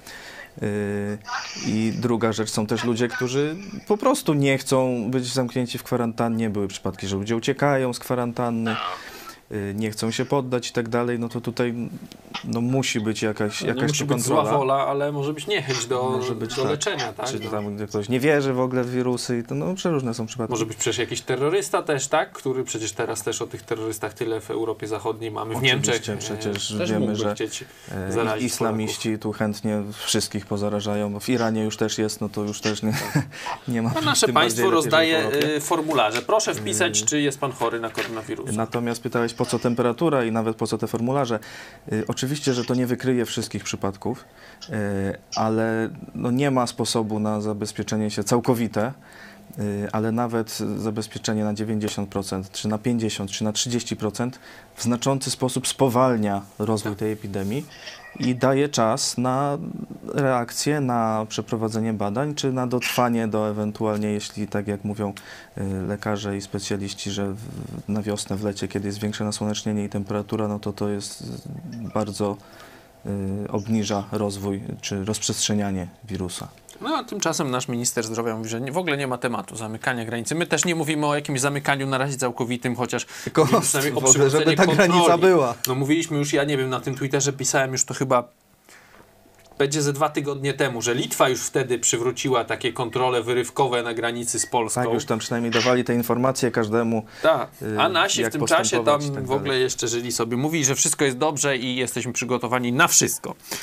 S1: I druga rzecz, są też ludzie, którzy po prostu nie chcą być zamknięci w kwarantannie. Były przypadki, że ludzie uciekają z kwarantanny, nie chcą się poddać i tak dalej, no to tutaj musi być jakaś
S2: musi być
S1: kontrola.
S2: Zła wola, ale może być niechęć do leczenia, tak?
S1: Czy tam ktoś nie wierzy w ogóle w wirusy, to przeróżne są przypadki.
S2: Może być przecież jakiś terrorysta też, tak? Który przecież teraz też o tych terrorystach tyle w Europie Zachodniej mamy, w Niemczech.
S1: Przecież wiemy, że islamiści tu chętnie wszystkich pozarażają, bo w Iranie już też jest, no to już też nie ma.
S2: A nasze państwo rozdaje formularze. Proszę wpisać, czy jest pan chory na koronawirusa.
S1: Natomiast pytałeś, po co temperatura i nawet po co te formularze. Oczywiście, że to nie wykryje wszystkich przypadków, ale nie ma sposobu na zabezpieczenie się całkowite, ale nawet zabezpieczenie na 90%, czy na 50%, czy na 30% w znaczący sposób spowalnia rozwój tej epidemii i daje czas na reakcję, na przeprowadzenie badań, czy na dotrwanie do ewentualnie, jeśli tak jak mówią lekarze i specjaliści, że na wiosnę, w lecie, kiedy jest większe nasłonecznienie i temperatura, no to jest bardzo obniża rozwój czy rozprzestrzenianie wirusa.
S2: No a tymczasem nasz minister zdrowia mówi, że w ogóle nie ma tematu zamykania granicy. My też nie mówimy o jakimś zamykaniu na razie całkowitym, chociaż
S1: przynajmniej w ogóle, żeby ta granica była.
S2: No mówiliśmy już, ja nie wiem, na tym Twitterze pisałem już to chyba będzie ze 2 tygodnie temu, że Litwa już wtedy przywróciła takie kontrole wyrywkowe na granicy z Polską.
S1: Tak, już tam przynajmniej dawali te informacje każdemu.
S2: Tak, a nasi w tym czasie tam
S1: tak
S2: w ogóle jeszcze żyli sobie. Mówi, że wszystko jest dobrze i jesteśmy przygotowani na wszystko.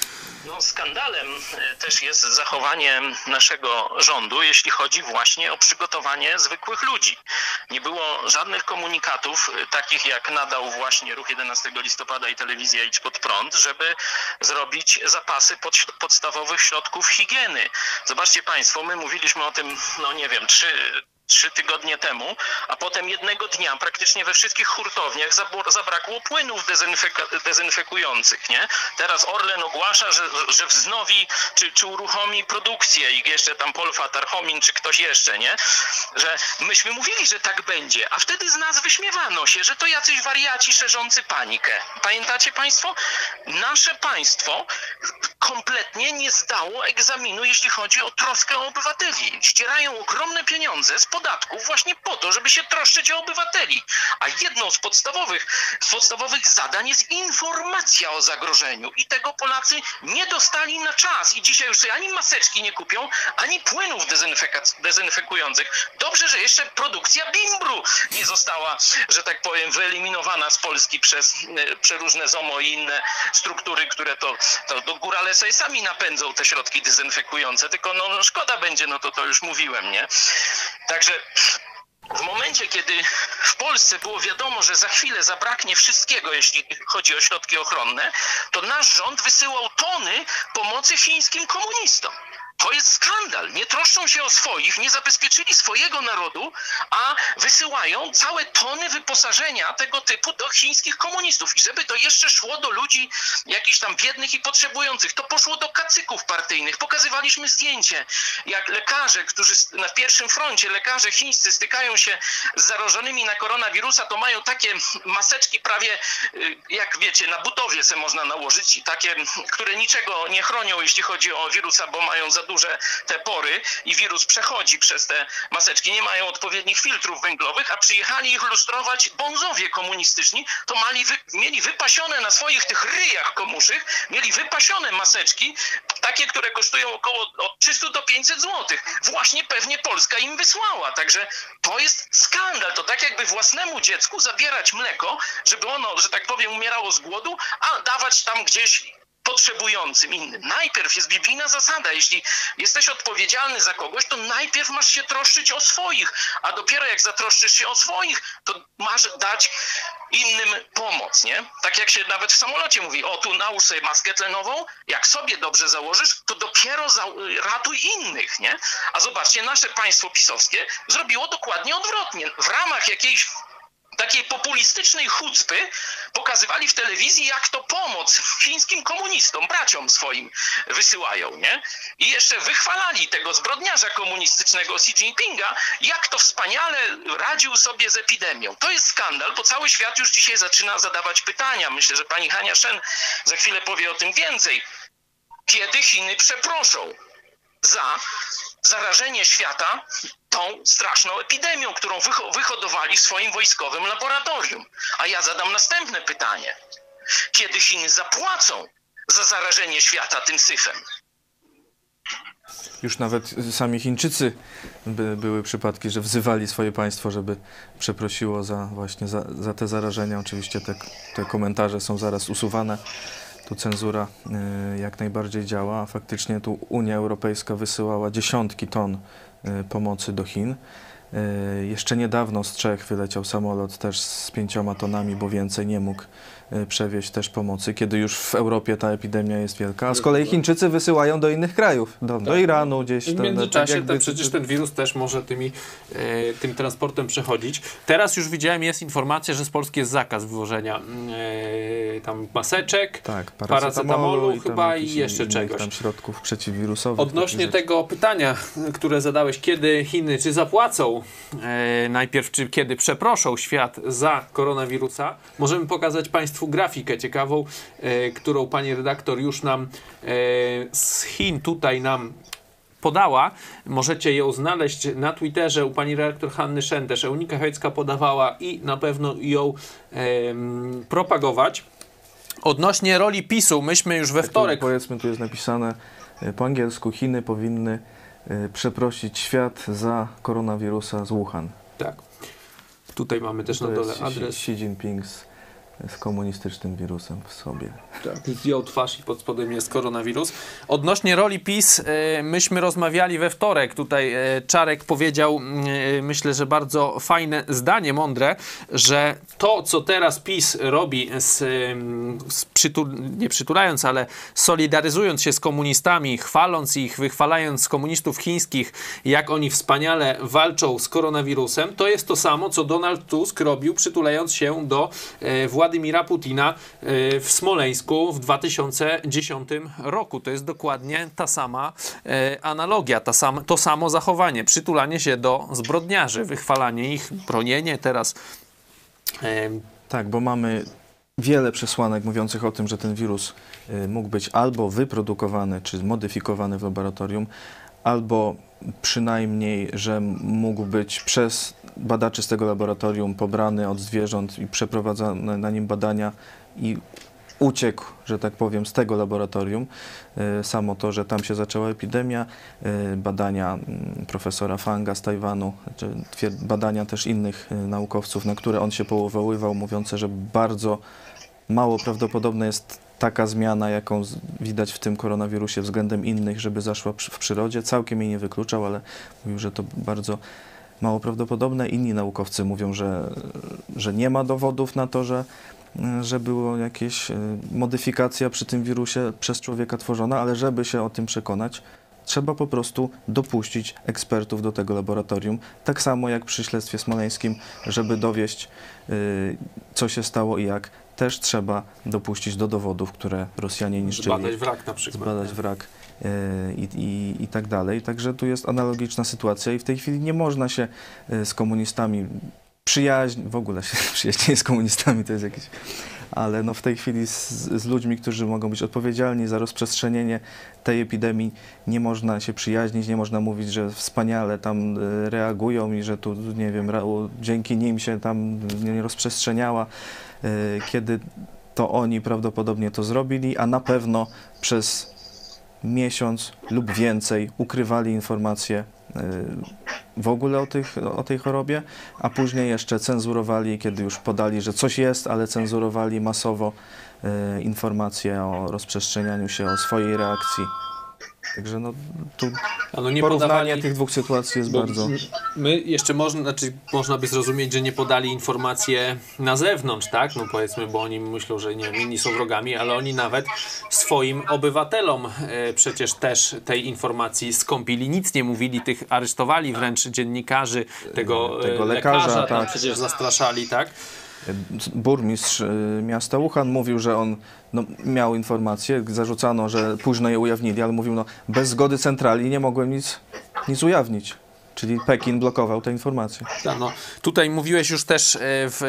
S3: No, skandalem też jest zachowanie naszego rządu, jeśli chodzi właśnie o przygotowanie zwykłych ludzi. Nie było żadnych komunikatów, takich jak nadał właśnie Ruch 11 listopada i telewizja Idź Pod Prąd, żeby zrobić zapasy podstawowych środków higieny. Zobaczcie Państwo, my mówiliśmy o tym, no nie wiem, 3 tygodnie temu, a potem jednego dnia praktycznie we wszystkich hurtowniach zabrakło płynów dezynfekujących, nie? Teraz Orlen ogłasza, że wznowi czy uruchomi produkcję i jeszcze tam Polfa, Archomin czy ktoś jeszcze, nie? Że myśmy mówili, że tak będzie, a wtedy z nas wyśmiewano się, że to jacyś wariaci szerzący panikę. Pamiętacie Państwo? Nasze państwo kompletnie nie zdało egzaminu, jeśli chodzi o troskę o obywateli. Ścierają ogromne pieniądze z podatków właśnie po to, żeby się troszczyć o obywateli. A jedną z podstawowych zadań jest informacja o zagrożeniu. I tego Polacy nie dostali na czas. I dzisiaj już sobie ani maseczki nie kupią, ani płynów dezynfekujących. Dobrze, że jeszcze produkcja bimbru nie została, że tak powiem, wyeliminowana z Polski przez przeróżne ZOMO i inne struktury, które to do górale sobie sami napędzą te środki dezynfekujące. Tylko no szkoda będzie, no to już mówiłem, nie? Także w momencie, kiedy w Polsce było wiadomo, że za chwilę zabraknie wszystkiego, jeśli chodzi o środki ochronne, to nasz rząd wysyłał tony pomocy chińskim komunistom. To jest skandal. Nie troszczą się o swoich, nie zabezpieczyli swojego narodu, a wysyłają całe tony wyposażenia tego typu do chińskich komunistów. I żeby to jeszcze szło do ludzi jakichś tam biednych i potrzebujących, to poszło do kacyków partyjnych. Pokazywaliśmy zdjęcie, jak lekarze, którzy na pierwszym froncie, lekarze chińscy stykają się z zarażonymi na koronawirusa, to mają takie maseczki prawie, jak wiecie, na budowie se można nałożyć, takie, które niczego nie chronią, jeśli chodzi o wirusa, bo mają za duże te pory i wirus przechodzi przez te maseczki, nie mają odpowiednich filtrów węglowych, a przyjechali ich lustrować bonzowie komunistyczni, to mieli wypasione na swoich tych ryjach komuszych, mieli wypasione maseczki, takie, które kosztują około od 300 do 500 zł. Właśnie pewnie Polska im wysłała, także to jest skandal. To tak jakby własnemu dziecku zabierać mleko, żeby ono, że tak powiem, umierało z głodu, a dawać tam gdzieś potrzebującym innym. Najpierw jest biblijna zasada, jeśli jesteś odpowiedzialny za kogoś, to najpierw masz się troszczyć o swoich, a dopiero jak zatroszczysz się o swoich, to masz dać innym pomoc, nie? Tak jak się nawet w samolocie mówi, o tu nałóż sobie maskę tlenową, jak sobie dobrze założysz, to dopiero ratuj innych, nie? A zobaczcie, nasze państwo pisowskie zrobiło dokładnie odwrotnie. W ramach jakiejś takiej populistycznej chucpy pokazywali w telewizji, jak to pomoc chińskim komunistom, braciom swoim wysyłają, nie? I jeszcze wychwalali tego zbrodniarza komunistycznego Xi Jinpinga, jak to wspaniale radził sobie z epidemią. To jest skandal, bo cały świat już dzisiaj zaczyna zadawać pytania. Myślę, że pani Hania Szen za chwilę powie o tym więcej. Kiedy Chiny przeproszą za zarażenie świata tą straszną epidemią, którą wyhodowali w swoim wojskowym laboratorium. A ja zadam następne pytanie. Kiedy Chiny zapłacą za zarażenie świata tym syfem?
S1: Już nawet sami Chińczycy były przypadki, że wzywali swoje państwo, żeby przeprosiło za te zarażenia. Oczywiście te komentarze są zaraz usuwane. Tu cenzura jak najbardziej działa, a faktycznie tu Unia Europejska wysyłała dziesiątki ton pomocy do Chin. Jeszcze niedawno z Czech wyleciał samolot też z 5 tonami, bo więcej nie mógł przewieźć też pomocy, kiedy już w Europie ta epidemia jest wielka, a z kolei Chińczycy wysyłają do innych krajów, do Iranu gdzieś.
S2: W międzyczasie przecież ten wirus też może tym transportem przechodzić. Teraz już widziałem, jest informacja, że z Polski jest zakaz wywożenia tam maseczek,
S1: tak,
S2: paracetamolu chyba i jeszcze czegoś.
S1: Tam środków przeciwwirusowych.
S2: Odnośnie tego pytania, które zadałeś, kiedy Chiny, czy zapłacą najpierw, czy kiedy przeproszą świat za koronawirusa, możemy pokazać Państwu grafikę ciekawą, którą pani redaktor już nam z Chin tutaj nam podała. Możecie ją znaleźć na Twitterze u pani redaktor Hanny Szen, też Eunika Chojecka podawała i na pewno ją propagować. Odnośnie roli PiS-u, myśmy już we wtorek...
S1: Powiedzmy, tu jest napisane po angielsku, Chiny powinny przeprosić świat za koronawirusa z Wuhan.
S2: Tak. Tutaj mamy też na dole adres.
S1: Xi Jinping's z komunistycznym wirusem w sobie.
S2: Tak, zdjął twarz i pod spodem jest koronawirus. Odnośnie roli PiS, myśmy rozmawiali we wtorek. Tutaj Czarek powiedział, myślę, że bardzo fajne zdanie, mądre, że to, co teraz PiS robi, nie przytulając, ale solidaryzując się z komunistami, chwaląc ich, wychwalając komunistów chińskich, jak oni wspaniale walczą z koronawirusem, to jest to samo, co Donald Tusk robił, przytulając się do Władimira Putina w Smoleńsku w 2010 roku. To jest dokładnie ta sama analogia, to samo zachowanie, przytulanie się do zbrodniarzy, wychwalanie ich, bronienie teraz.
S1: Tak, bo mamy wiele przesłanek mówiących o tym, że ten wirus mógł być albo wyprodukowany, czy modyfikowany w laboratorium, albo przynajmniej, że mógł być przez badaczy z tego laboratorium pobrany od zwierząt i przeprowadzane na nim badania i uciekł, że tak powiem, z tego laboratorium. Samo to, że tam się zaczęła epidemia, badania profesora Fanga z Tajwanu, badania też innych naukowców, na które on się powoływał, mówiące, że bardzo mało prawdopodobne jest taka zmiana, jaką widać w tym koronawirusie względem innych, żeby zaszła w przyrodzie. Całkiem jej nie wykluczał, ale mówił, że to bardzo mało prawdopodobne. Inni naukowcy mówią, że nie ma dowodów na to, że była jakaś modyfikacja przy tym wirusie przez człowieka tworzona, ale żeby się o tym przekonać, trzeba po prostu dopuścić ekspertów do tego laboratorium. Tak samo jak przy śledztwie smoleńskim, żeby dowieść, co się stało i jak, też trzeba dopuścić do dowodów, które Rosjanie niszczyli.
S2: Zbadać wrak na przykład.
S1: Zbadać wrak i tak dalej. Także tu jest analogiczna sytuacja i w tej chwili nie można się z komunistami przyjaźnić, w ogóle się przyjaźnić z komunistami to jest jakieś... Ale no w tej chwili z ludźmi, którzy mogą być odpowiedzialni za rozprzestrzenienie tej epidemii, nie można się przyjaźnić, nie można mówić, że wspaniale tam reagują i że tu, nie wiem, dzięki nim się tam nie rozprzestrzeniała, kiedy to oni prawdopodobnie to zrobili, a na pewno przez miesiąc lub więcej ukrywali informacje w ogóle o tej chorobie, a później jeszcze cenzurowali, kiedy już podali, że coś jest, ale cenzurowali masowo informacje o rozprzestrzenianiu się, o swojej reakcji. Także no, tu porównanie tych dwóch sytuacji jest bardzo...
S2: My jeszcze można by zrozumieć, że nie podali informacje na zewnątrz, tak? No powiedzmy, bo oni myślą, że nie, inni są wrogami, ale oni nawet swoim obywatelom przecież też tej informacji skąpili. Nic nie mówili, tych aresztowali wręcz dziennikarzy, tego lekarza tam tak. Przecież zastraszali, tak?
S1: Burmistrz miasta Wuhan mówił, że on miał informacje, zarzucano, że późno je ujawnili, ale mówił, bez zgody centrali nie mogłem nic ujawnić. Czyli Pekin blokował te informacje.
S2: Tak, tutaj mówiłeś już też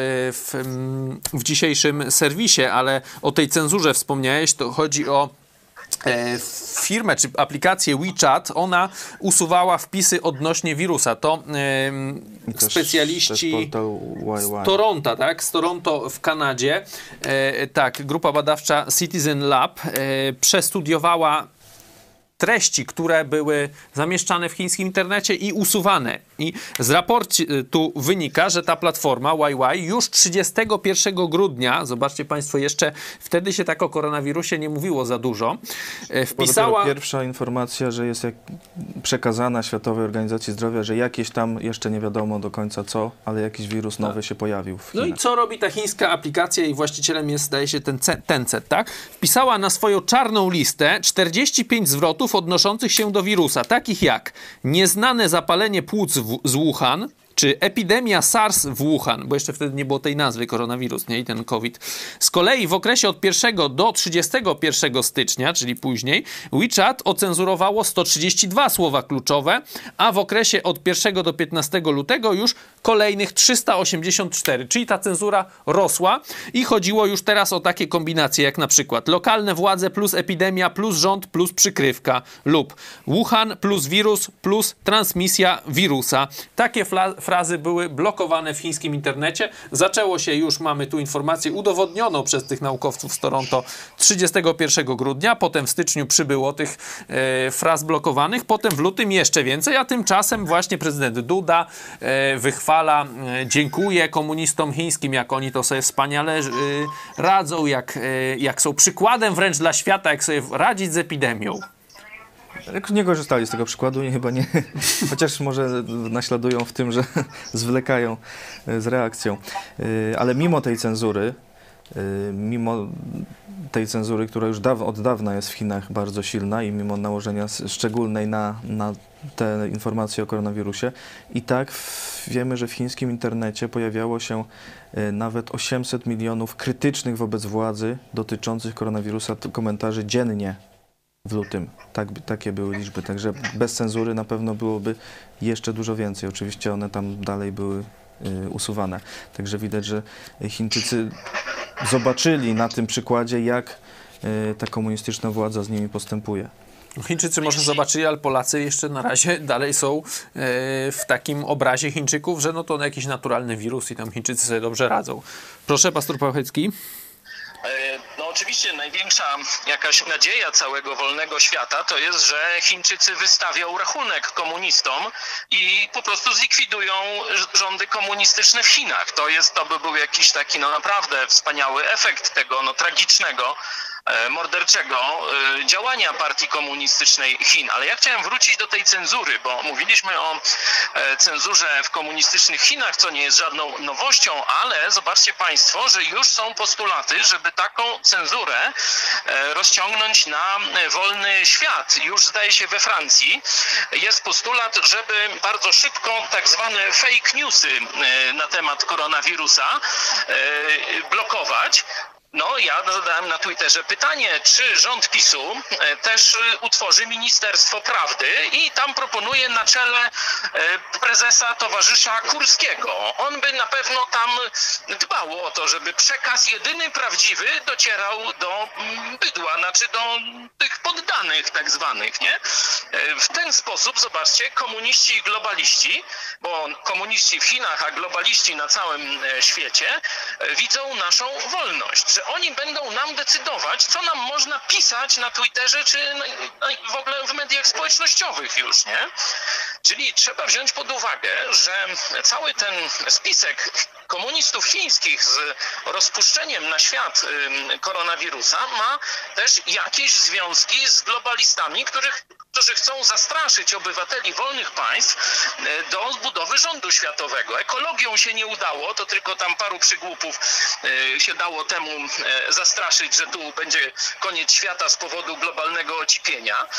S2: w dzisiejszym serwisie, ale o tej cenzurze wspomniałeś, to chodzi o firmę czy aplikację WeChat, ona usuwała wpisy odnośnie wirusa. To specjaliści z Toronto, tak? Z Toronto w Kanadzie. Tak, grupa badawcza Citizen Lab przestudiowała treści, które były zamieszczane w chińskim internecie i usuwane. I z raportu wynika, że ta platforma YY już 31 grudnia, zobaczcie Państwo, jeszcze wtedy się tak o koronawirusie nie mówiło za dużo, wpisała...
S1: Pierwsza informacja, że jest przekazana Światowej Organizacji Zdrowia, że jakieś tam, jeszcze nie wiadomo do końca co, ale jakiś wirus nowy się pojawił w Chinach.
S2: No i co robi ta chińska aplikacja i właścicielem jest, zdaje się, Tencent, tak? Wpisała na swoją czarną listę 45 zwrotów odnoszących się do wirusa, takich jak nieznane zapalenie płuc z Wuhan, czy epidemia SARS w Wuhan, bo jeszcze wtedy nie było tej nazwy koronawirus, nie? I ten COVID. Z kolei w okresie od 1 do 31 stycznia, czyli później, WeChat ocenzurowało 132 słowa kluczowe, a w okresie od 1 do 15 lutego już kolejnych 384, czyli ta cenzura rosła i chodziło już teraz o takie kombinacje jak na przykład lokalne władze plus epidemia plus rząd plus przykrywka lub Wuhan plus wirus plus transmisja wirusa. Takie frazy były blokowane w chińskim internecie. Zaczęło się już, mamy tu informację udowodnioną przez tych naukowców z Toronto 31 grudnia, potem w styczniu przybyło tych fraz blokowanych, potem w lutym jeszcze więcej, a tymczasem właśnie prezydent Duda wychwala, dziękuję komunistom chińskim, jak oni to sobie wspaniale radzą, jak są przykładem wręcz dla świata, jak sobie radzić z epidemią.
S1: Nie korzystali z tego przykładu, chyba nie, chociaż może naśladują w tym, że zwlekają z reakcją. Ale mimo tej cenzury, która już od dawna jest w Chinach bardzo silna i mimo nałożenia szczególnej na te informacje o koronawirusie, i tak wiemy, że w chińskim internecie pojawiało się nawet 800 milionów krytycznych wobec władzy dotyczących koronawirusa komentarzy dziennie w lutym. Takie były liczby, także bez cenzury na pewno byłoby jeszcze dużo więcej. Oczywiście one tam dalej były usuwane. Także widać, że Chińczycy zobaczyli na tym przykładzie, jak ta komunistyczna władza z nimi postępuje.
S2: Chińczycy może zobaczyli, ale Polacy jeszcze na razie dalej są w takim obrazie Chińczyków, że no to jakiś naturalny wirus i tam Chińczycy sobie dobrze radzą. Proszę, pastor Pałachecki.
S3: No oczywiście największa jakaś nadzieja całego wolnego świata to jest, że Chińczycy wystawią rachunek komunistom i po prostu zlikwidują rządy komunistyczne w Chinach. To by był jakiś taki naprawdę wspaniały efekt tego tragicznego, morderczego działania partii komunistycznej Chin. Ale ja chciałem wrócić do tej cenzury, bo mówiliśmy o cenzurze w komunistycznych Chinach, co nie jest żadną nowością, ale zobaczcie Państwo, że już są postulaty, żeby taką cenzurę rozciągnąć na wolny świat. Już zdaje się we Francji jest postulat, żeby bardzo szybko tak zwane fake newsy na temat koronawirusa blokować. No, ja zadałem na Twitterze pytanie, czy rząd PiS-u też utworzy Ministerstwo Prawdy i tam proponuje na czele prezesa towarzysza Kurskiego. On by na pewno tam dbał o to, żeby przekaz jedyny prawdziwy docierał do bydła, znaczy do tych poddanych tak zwanych, nie? W ten sposób, zobaczcie, komuniści i globaliści, bo komuniści w Chinach, a globaliści na całym świecie widzą naszą wolność, że oni będą nam decydować, co nam można pisać na Twitterze, czy w ogóle w mediach społecznościowych już, nie? Czyli trzeba wziąć pod uwagę, że cały ten spisek komunistów chińskich z rozpuszczeniem na świat koronawirusa ma też jakieś związki z globalistami, którzy chcą zastraszyć obywateli wolnych państw do zbudowy rządu światowego. Ekologią się nie udało, to tylko tam paru przygłupów się dało temu zastraszyć, że tu będzie koniec świata z powodu globalnego ocieplenia.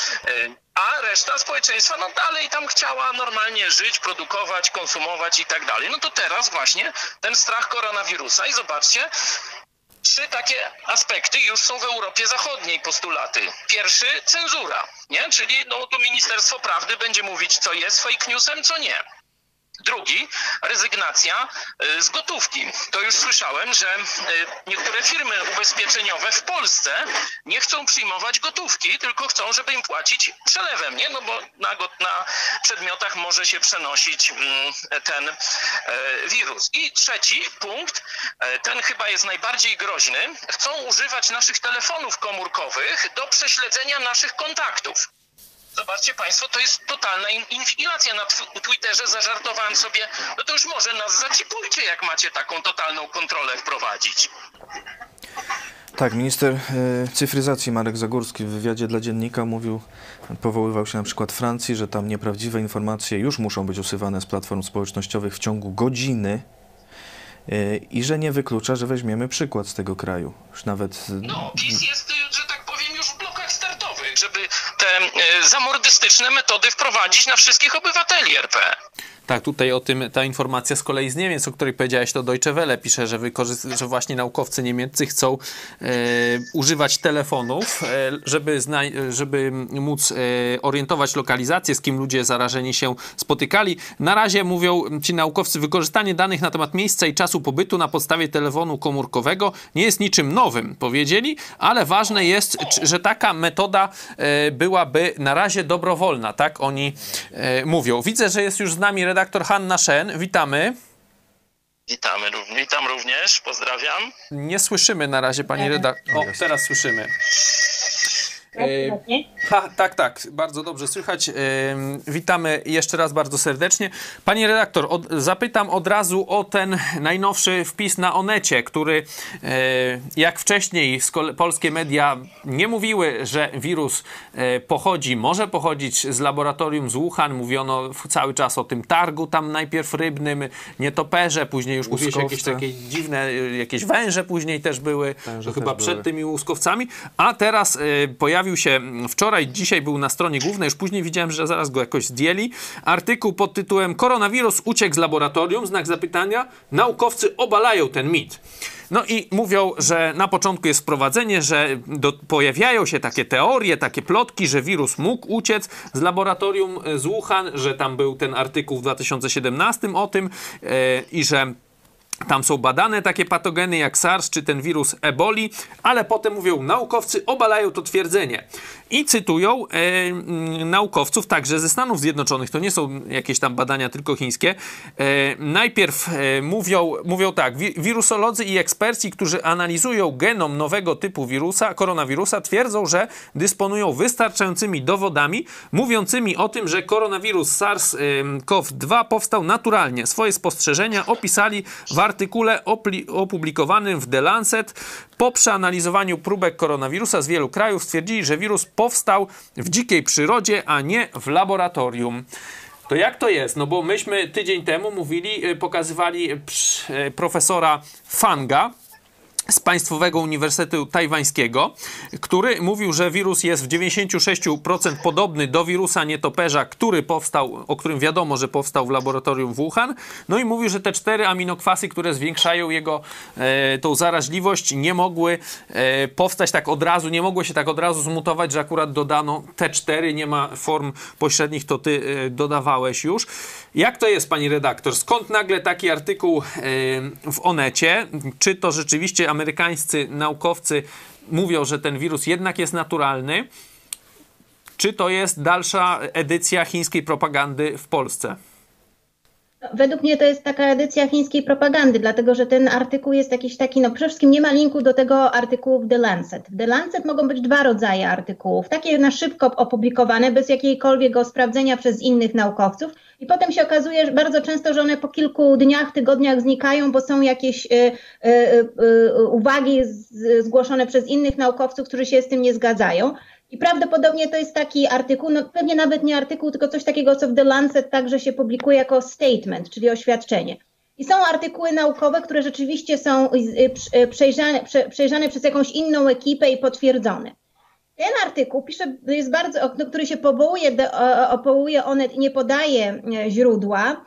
S3: A reszta społeczeństwa dalej tam chciała normalnie żyć, produkować, konsumować i tak dalej. No to teraz właśnie ten strach koronawirusa i zobaczcie, 3 takie aspekty już są w Europie Zachodniej postulaty. Pierwszy, cenzura, nie? Czyli tu Ministerstwo Prawdy będzie mówić, co jest fake newsem, co nie. Drugi, rezygnacja z gotówki. To już słyszałem, że niektóre firmy ubezpieczeniowe w Polsce nie chcą przyjmować gotówki, tylko chcą, żeby im płacić przelewem, nie? No bo na przedmiotach może się przenosić ten wirus. I trzeci punkt, ten chyba jest najbardziej groźny, chcą używać naszych telefonów komórkowych do prześledzenia naszych kontaktów. Zobaczcie Państwo, to jest totalna inwigilacja. Na Twitterze zażartowałem sobie, no to już może nas zaczipujcie, jak macie taką totalną kontrolę wprowadzić.
S1: Tak, minister cyfryzacji Marek Zagórski w wywiadzie dla Dziennika powoływał się na przykład Francji, że tam nieprawdziwe informacje już muszą być usuwane z platform społecznościowych w ciągu godziny i że nie wyklucza, że weźmiemy przykład z tego kraju. Już nawet...
S3: No, PiS jest, że tak powiem, już w blokach startowych, żeby te zamordystyczne metody wprowadzić na wszystkich obywateli RP.
S2: Tak, tutaj o tym ta informacja z kolei z Niemiec, o której powiedziałeś, to Deutsche Welle pisze, że właśnie naukowcy niemieccy chcą używać telefonów, żeby móc orientować lokalizację, z kim ludzie zarażeni się spotykali. Na razie mówią ci naukowcy, wykorzystanie danych na temat miejsca i czasu pobytu na podstawie telefonu komórkowego nie jest niczym nowym, powiedzieli, ale ważne jest, że taka metoda byłaby na razie dobrowolna, tak oni mówią. Widzę, że jest już z nami redaktor redaktor Hanna Szen. Witamy.
S3: Witam również, pozdrawiam.
S2: Nie słyszymy na razie pani redaktor. O, teraz słyszymy. Tak, bardzo dobrze słychać. Witamy jeszcze raz bardzo serdecznie. Pani redaktor, zapytam od razu o ten najnowszy wpis na Onecie, który jak wcześniej polskie media nie mówiły, że wirus może pochodzić z laboratorium z Wuhan. Mówiono cały czas o tym targu tam najpierw rybnym, nietoperze, później już mówiło się jakieś takie dziwne, jakieś węże później też były, to chyba przed tymi łuskowcami, a teraz pojawił się wczoraj, dzisiaj był na stronie głównej, już później widziałem, że zaraz go jakoś zdjęli, artykuł pod tytułem "Koronawirus uciekł z laboratorium, znak zapytania, naukowcy obalają ten mit". No i mówią, że na początku jest wprowadzenie, że pojawiają się takie teorie, takie plotki, że wirus mógł uciec z laboratorium z Wuhan, że tam był ten artykuł w 2017 o tym i że tam są badane takie patogeny jak SARS czy ten wirus eboli, ale potem mówią, naukowcy obalają to twierdzenie. I cytują naukowców także ze Stanów Zjednoczonych. To nie są jakieś tam badania tylko chińskie. Najpierw mówią tak, wirusolodzy i eksperci, którzy analizują genom nowego typu koronawirusa, twierdzą, że dysponują wystarczającymi dowodami mówiącymi o tym, że koronawirus SARS-CoV-2 powstał naturalnie. Swoje spostrzeżenia opisali w artykule opublikowanym w The Lancet. Po przeanalizowaniu próbek koronawirusa z wielu krajów stwierdzili, że wirus powstał w dzikiej przyrodzie, a nie w laboratorium. To jak to jest? No bo myśmy tydzień temu pokazywali profesora Fanga z Państwowego Uniwersytetu Tajwańskiego, który mówił, że wirus jest w 96% podobny do wirusa nietoperza, o którym wiadomo, że powstał w laboratorium w Wuhan. No i mówił, że te 4 aminokwasy, które zwiększają jego tą zaraźliwość, nie mogły powstać tak od razu, nie mogły się tak od razu zmutować, że akurat dodano te 4, nie ma form pośrednich, to ty dodawałeś już. Jak to jest, pani redaktor? Skąd nagle taki artykuł w Onecie? Czy to rzeczywiście amerykańscy naukowcy mówią, że ten wirus jednak jest naturalny? Czy to jest dalsza edycja chińskiej propagandy w Polsce?
S4: Według mnie to jest taka edycja chińskiej propagandy, dlatego że ten artykuł jest jakiś taki, przede wszystkim nie ma linku do tego artykułu w The Lancet. W The Lancet mogą być 2 rodzaje artykułów, takie na szybko opublikowane, bez jakiegokolwiek sprawdzenia przez innych naukowców i potem się okazuje że bardzo często, że one po kilku dniach, tygodniach znikają, bo są jakieś uwagi zgłoszone przez innych naukowców, którzy się z tym nie zgadzają. I prawdopodobnie to jest taki artykuł, pewnie nawet nie artykuł, tylko coś takiego, co w The Lancet także się publikuje jako statement, czyli oświadczenie. I są artykuły naukowe, które rzeczywiście są przejrzane przez jakąś inną ekipę i potwierdzone. Ten artykuł który się powołuje Onet i nie podaje źródła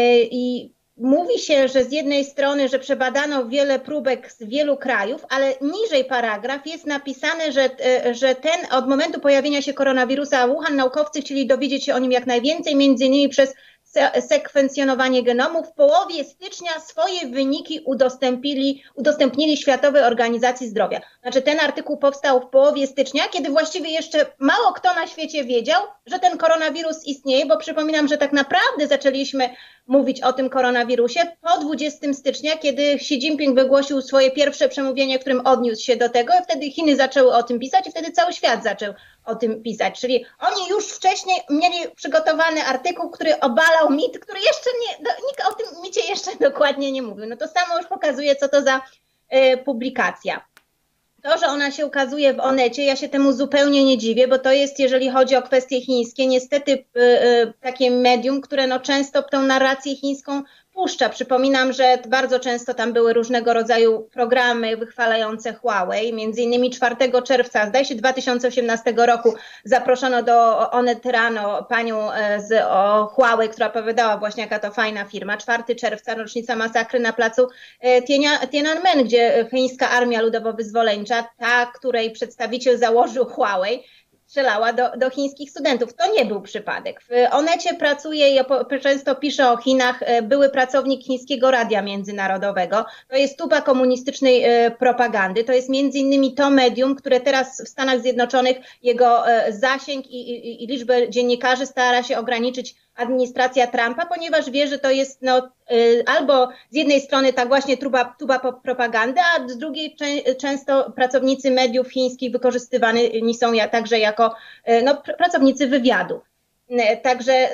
S4: i mówi się, że z jednej strony, że przebadano wiele próbek z wielu krajów, ale niżej paragraf jest napisane, że od momentu pojawienia się koronawirusa w Wuhan naukowcy chcieli dowiedzieć się o nim jak najwięcej, między innymi przez sekwencjonowanie genomu. W połowie stycznia swoje wyniki udostępnili Światowej Organizacji Zdrowia. Znaczy ten artykuł powstał w połowie stycznia, kiedy właściwie jeszcze mało kto na świecie wiedział, że ten koronawirus istnieje, bo przypominam, że tak naprawdę zaczęliśmy mówić o tym koronawirusie po 20 stycznia, kiedy Xi Jinping wygłosił swoje pierwsze przemówienie, w którym odniósł się do tego, i wtedy Chiny zaczęły o tym pisać i wtedy cały świat zaczął o tym pisać. Czyli oni już wcześniej mieli przygotowany artykuł, który obalał mit, który jeszcze nikt o tym micie jeszcze dokładnie nie mówił. No to samo już pokazuje, co to za publikacja. To, że ona się ukazuje w Onecie, ja się temu zupełnie nie dziwię, bo to jest, jeżeli chodzi o kwestie chińskie, niestety takie medium, które często tą narrację chińską puszcza. Przypominam, że bardzo często tam były różnego rodzaju programy wychwalające Huawei. Między innymi 4 czerwca, zdaje się 2018 roku, zaproszono do Onet rano panią z Huawei, która opowiadała właśnie, jaka to fajna firma. 4 czerwca, rocznica masakry na placu Tiananmen, gdzie chińska Armia Ludowo-Wyzwoleńcza, ta, której przedstawiciel założył Huawei, strzelała do chińskich studentów. To nie był przypadek. W Onecie pracuje i często pisze o Chinach były pracownik Chińskiego Radia Międzynarodowego. To jest tuba komunistycznej propagandy. To jest między innymi to medium, które teraz w Stanach Zjednoczonych jego zasięg i liczbę dziennikarzy stara się ograniczyć administracja Trumpa, ponieważ wie, że to jest albo z jednej strony tak właśnie tuba propagandy, a z drugiej często pracownicy mediów chińskich wykorzystywani są także jako pracownicy wywiadu. Także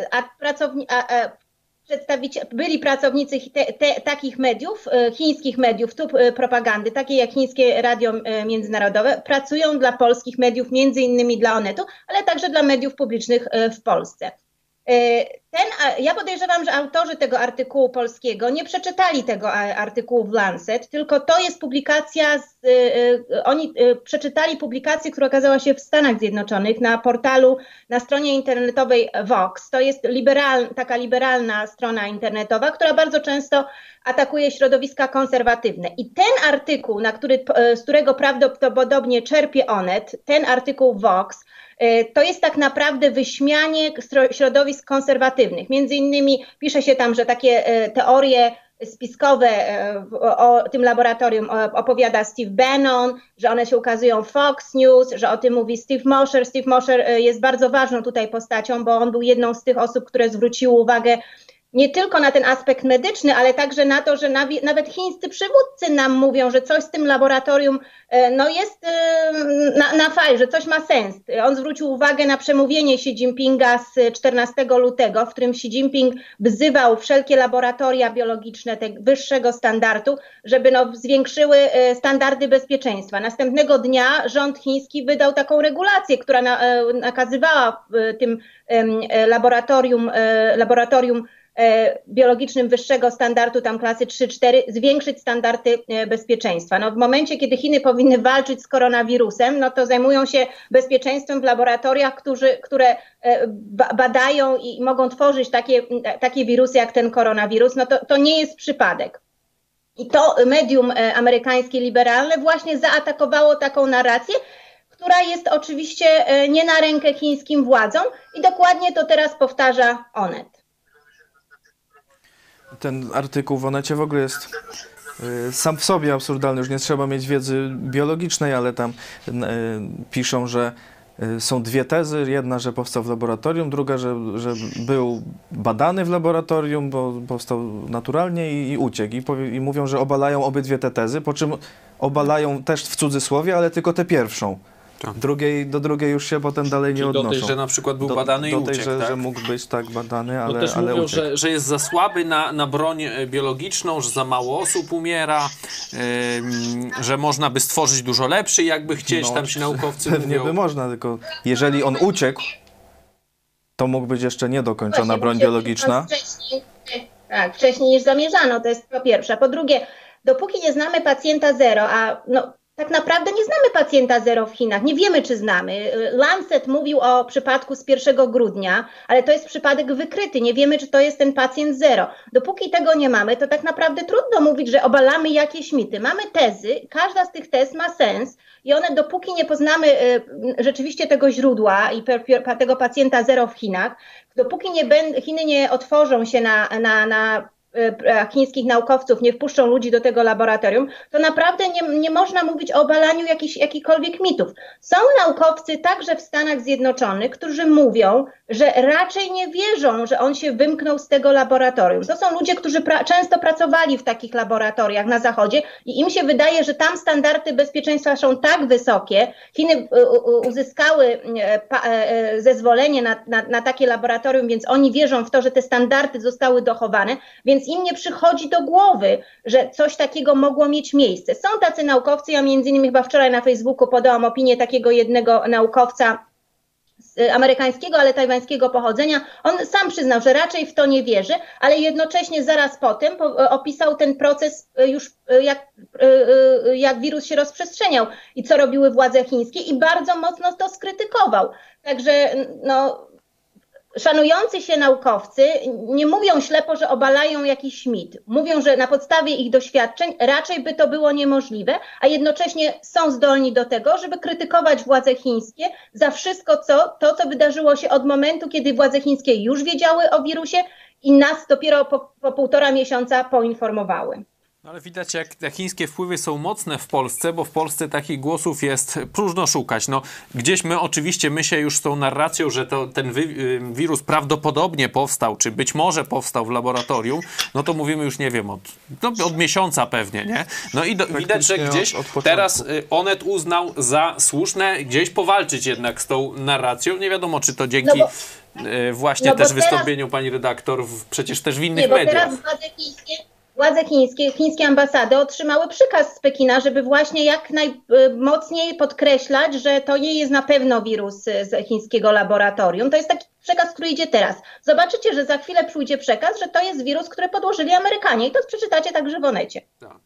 S4: byli pracownicy takich mediów, chińskich mediów, tub propagandy, takie jak Chińskie Radio Międzynarodowe, pracują dla polskich mediów, między innymi dla Onetu, ale także dla mediów publicznych w Polsce. Ja podejrzewam, że autorzy tego artykułu polskiego nie przeczytali tego artykułu w Lancet, tylko to jest publikacja, oni przeczytali publikację, która okazała się w Stanach Zjednoczonych na portalu, na stronie internetowej Vox. To jest taka liberalna strona internetowa, która bardzo często atakuje środowiska konserwatywne. I ten artykuł, z którego prawdopodobnie czerpie Onet, ten artykuł Vox, to jest tak naprawdę wyśmianie środowisk konserwatywnych. Między innymi pisze się tam, że takie teorie spiskowe o tym laboratorium opowiada Steve Bannon, że one się ukazują w Fox News, że o tym mówi Steve Mosher. Steve Mosher jest bardzo ważną tutaj postacią, bo on był jedną z tych osób, które zwróciły uwagę nie tylko na ten aspekt medyczny, ale także na to, że nawet chińscy przywódcy nam mówią, że coś z tym laboratorium jest na fali, że coś ma sens. On zwrócił uwagę na przemówienie Xi Jinpinga z 14 lutego, w którym Xi Jinping wzywał wszelkie laboratoria biologiczne wyższego standardu, żeby zwiększyły standardy bezpieczeństwa. Następnego dnia rząd chiński wydał taką regulację, która nakazywała tym laboratorium biologicznym wyższego standardu, tam klasy 3-4, zwiększyć standardy bezpieczeństwa. W momencie, kiedy Chiny powinny walczyć z koronawirusem, to zajmują się bezpieczeństwem w laboratoriach, które badają i mogą tworzyć takie wirusy jak ten koronawirus, to nie jest przypadek. I to medium amerykańskie liberalne właśnie zaatakowało taką narrację, która jest oczywiście nie na rękę chińskim władzom i dokładnie to teraz powtarza Onet.
S1: Ten artykuł w Onecie w ogóle jest sam w sobie absurdalny. Już nie trzeba mieć wiedzy biologicznej, ale tam piszą, że są dwie tezy. Jedna, że powstał w laboratorium, druga, że był badany w laboratorium, bo powstał naturalnie i uciekł. I mówią, że obalają obydwie te tezy, po czym obalają też w cudzysłowie, ale tylko tę pierwszą. Do drugiej już się potem dalej nie odnoszą.
S2: Do tej, że na przykład był badany i uciekł,
S1: że mógł być tak badany, ale
S2: też mówią,
S1: uciekł.
S2: że jest za słaby na broń biologiczną, że za mało osób umiera, że można by stworzyć dużo lepszy, jakby chcieć, tam ci naukowcy
S1: pewnie
S2: mówią.
S1: by można, tylko jeżeli on uciekł, to mógł być jeszcze niedokończona broń biologiczna.
S4: Wcześniej niż zamierzano, to jest po pierwsze. Po drugie, dopóki nie znamy pacjenta zero, tak naprawdę nie znamy pacjenta zero w Chinach, nie wiemy, czy znamy. Lancet mówił o przypadku z 1 grudnia, ale to jest przypadek wykryty, nie wiemy, czy to jest ten pacjent zero. Dopóki tego nie mamy, to tak naprawdę trudno mówić, że obalamy jakieś mity. Mamy tezy, każda z tych tez ma sens i one, dopóki nie poznamy rzeczywiście tego źródła i tego pacjenta zero w Chinach, dopóki Chiny nie otworzą się na chińskich naukowców, nie wpuszczą ludzi do tego laboratorium, to naprawdę nie można mówić o obalaniu jakichkolwiek mitów. Są naukowcy także w Stanach Zjednoczonych, którzy mówią, że raczej nie wierzą, że on się wymknął z tego laboratorium. To są ludzie, którzy często pracowali w takich laboratoriach na Zachodzie i im się wydaje, że tam standardy bezpieczeństwa są tak wysokie, Chiny uzyskały zezwolenie na takie laboratorium, więc oni wierzą w to, że te standardy zostały dochowane, więc im nie przychodzi do głowy, że coś takiego mogło mieć miejsce. Są tacy naukowcy, ja między innymi chyba wczoraj na Facebooku podałam opinię takiego jednego naukowca amerykańskiego, ale tajwańskiego pochodzenia. On sam przyznał, że raczej w to nie wierzy, ale jednocześnie zaraz potem opisał ten proces już jak wirus się rozprzestrzeniał i co robiły władze chińskie i bardzo mocno to skrytykował. Także szanujący się naukowcy nie mówią ślepo, że obalają jakiś mit. Mówią, że na podstawie ich doświadczeń raczej by to było niemożliwe, a jednocześnie są zdolni do tego, żeby krytykować władze chińskie za wszystko, co wydarzyło się od momentu, kiedy władze chińskie już wiedziały o wirusie i nas dopiero po 1,5 miesiąca poinformowały.
S2: No ale widać, jak te chińskie wpływy są mocne w Polsce, bo w Polsce takich głosów jest próżno szukać. No, gdzieś my się już z tą narracją, że ten wirus prawdopodobnie powstał, czy być może powstał w laboratorium, no to mówimy już, nie wiem, od miesiąca pewnie, nie? No i widać, że gdzieś teraz Onet uznał za słuszne gdzieś powalczyć jednak z tą narracją. Nie wiadomo, czy to dzięki właśnie też wystąpieniu pani redaktor, przecież też w innych mediach.
S4: Teraz władze chińskie ambasady otrzymały przykaz z Pekina, żeby właśnie jak najmocniej podkreślać, że to nie jest na pewno wirus z chińskiego laboratorium. To jest taki przekaz, który idzie teraz. Zobaczycie, że za chwilę przyjdzie przekaz, że to jest wirus, który podłożyli Amerykanie i to przeczytacie także w Onecie.
S2: Tak.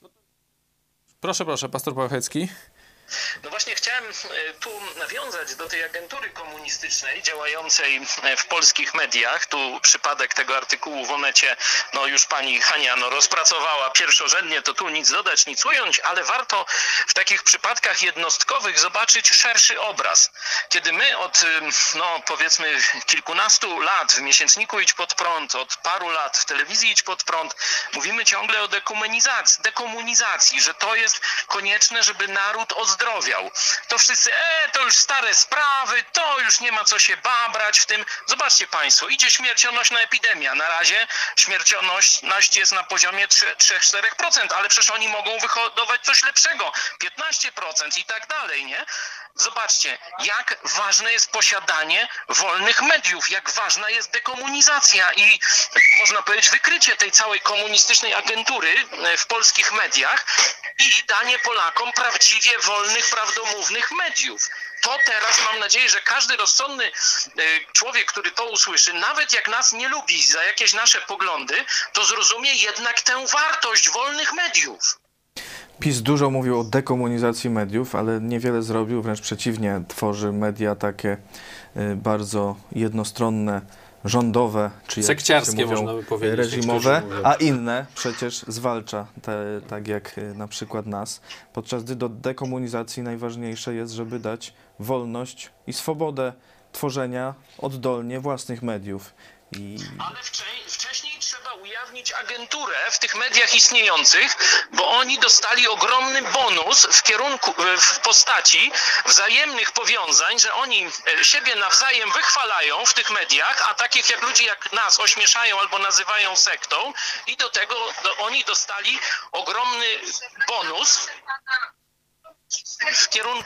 S2: Proszę, pastor Pałachecki.
S3: No właśnie chciałem tu nawiązać do tej agentury komunistycznej działającej w polskich mediach. Tu przypadek tego artykułu w Onecie, no już pani Hania rozpracowała pierwszorzędnie, to tu nic dodać, nic ująć, ale warto w takich przypadkach jednostkowych zobaczyć szerszy obraz. Kiedy my od, powiedzmy kilkunastu lat w miesięczniku Idź Pod Prąd, od paru lat w telewizji Idź Pod Prąd, mówimy ciągle o dekomunizacji, że to jest konieczne, żeby naród ozdrowiał. To wszyscy, to już stare sprawy, to już nie ma co się babrać w tym. Zobaczcie państwo, idzie śmiercionośna epidemia. Na razie śmiercionośność jest na poziomie 3-4%, ale przecież oni mogą wyhodować coś lepszego, 15% i tak dalej, nie? Zobaczcie, jak ważne jest posiadanie wolnych mediów, jak ważna jest dekomunizacja i można powiedzieć wykrycie tej całej komunistycznej agentury w polskich mediach i danie Polakom prawdziwie wolnych, prawdomównych mediów. To teraz mam nadzieję, że każdy rozsądny człowiek, który to usłyszy, nawet jak nas nie lubi za jakieś nasze poglądy, to zrozumie jednak tę wartość wolnych mediów.
S1: PiS dużo mówił o dekomunizacji mediów, ale niewiele zrobił, wręcz przeciwnie, tworzy media takie bardzo jednostronne, rządowe, czy
S2: sekciarskie,
S1: mówią,
S2: można by powiedzieć,
S1: reżimowe, a inne przecież zwalcza, tak jak na przykład nas. Podczas gdy do dekomunizacji najważniejsze jest, żeby dać wolność i swobodę tworzenia oddolnie własnych mediów.
S3: Ale wcześniej trzeba ujawnić agenturę w tych mediach istniejących, bo oni dostali ogromny bonus w postaci wzajemnych powiązań, że oni siebie nawzajem wychwalają w tych mediach, a takich jak ludzi jak nas ośmieszają albo nazywają sektą i do tego oni dostali ogromny bonus w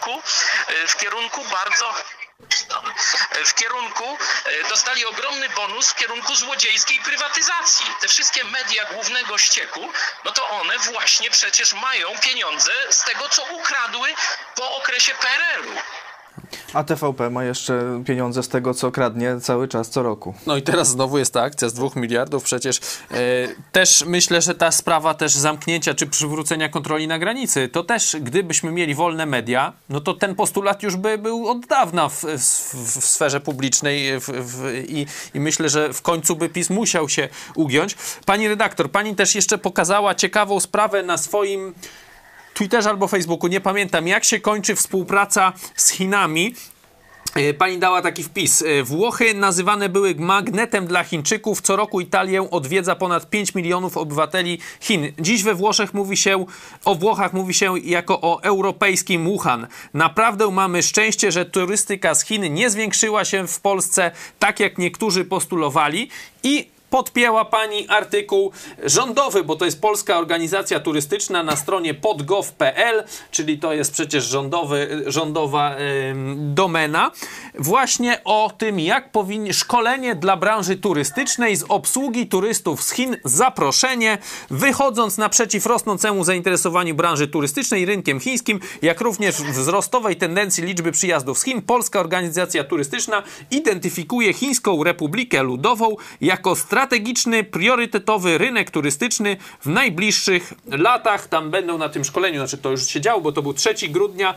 S3: kierunku dostali ogromny bonus w kierunku złodziejskiej prywatyzacji. Te wszystkie media głównego ścieku, no to one właśnie przecież mają pieniądze z tego, co ukradły po okresie PRL-u.
S1: A TVP ma jeszcze pieniądze z tego, co kradnie cały czas, co roku.
S2: No i teraz znowu jest ta akcja z 2 miliardów. Przecież też myślę, że ta sprawa też zamknięcia czy przywrócenia kontroli na granicy, to też gdybyśmy mieli wolne media, no to ten postulat już by był od dawna w sferze publicznej i myślę, że w końcu by PiS musiał się ugiąć. Pani redaktor, pani też jeszcze pokazała ciekawą sprawę na swoim Twitterze albo Facebooku, nie pamiętam, jak się kończy współpraca z Chinami. Pani dała taki wpis. Włochy nazywane były magnetem dla Chińczyków. Co roku Italię odwiedza ponad 5 milionów obywateli Chin. Dziś we Włoszech o Włochach mówi się jako o europejskim Wuhan. Naprawdę mamy szczęście, że turystyka z Chin nie zwiększyła się w Polsce tak, jak niektórzy postulowali i podpięła pani artykuł rządowy, bo to jest Polska Organizacja Turystyczna na stronie podgov.pl, czyli to jest przecież rządowa domena. Właśnie o tym, jak szkolenie dla branży turystycznej z obsługi turystów z Chin, zaproszenie, wychodząc naprzeciw rosnącemu zainteresowaniu branży turystycznej rynkiem chińskim, jak również wzrostowej tendencji liczby przyjazdów z Chin, Polska Organizacja Turystyczna identyfikuje Chińską Republikę Ludową jako strategiczny, priorytetowy rynek turystyczny w najbliższych latach. Tam będą na tym szkoleniu, znaczy to już się działo, bo to był 3 grudnia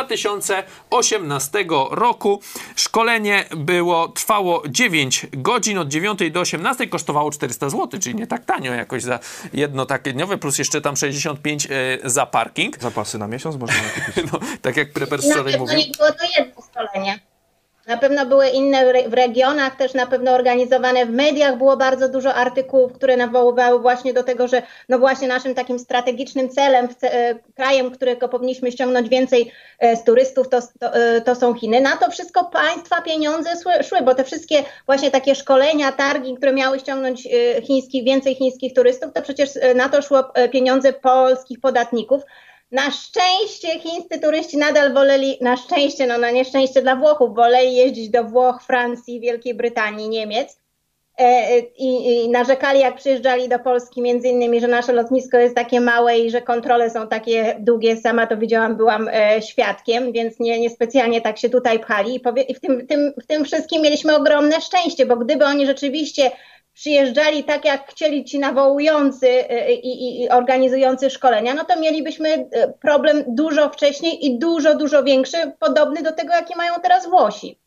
S2: 2018 roku. Szkolenie trwało 9 godzin, od 9 do 18, kosztowało 400 zł, czyli nie tak tanio jakoś za jedno takie dniowe, plus jeszcze tam 65 za parking.
S1: Zapasy na miesiąc można kupić.
S2: No, tak jak Preper wczoraj mówił.
S4: Nie było to jedno szkolenie. Na pewno były inne w regionach, też na pewno organizowane w mediach. Było bardzo dużo artykułów, które nawoływały właśnie do tego, że no właśnie naszym takim strategicznym celem, krajem, którego powinniśmy ściągnąć więcej z turystów, to są Chiny. Na to wszystko państwa pieniądze szły, bo te wszystkie właśnie takie szkolenia, targi, które miały ściągnąć więcej chińskich turystów, to przecież na to szło pieniądze polskich podatników. Na szczęście chińscy turyści nadal woleli, na szczęście, no na nieszczęście dla Włochów, woleli jeździć do Włoch, Francji, Wielkiej Brytanii, Niemiec i narzekali, jak przyjeżdżali do Polski, między innymi, że nasze lotnisko jest takie małe i że kontrole są takie długie. Sama to widziałam, byłam świadkiem, więc niespecjalnie tak się tutaj pchali i w tym wszystkim mieliśmy ogromne szczęście, bo gdyby oni rzeczywiście przyjeżdżali tak, jak chcieli ci nawołujący i organizujący szkolenia, no to mielibyśmy problem dużo wcześniej i dużo większy, podobny do tego, jaki mają teraz Włosi.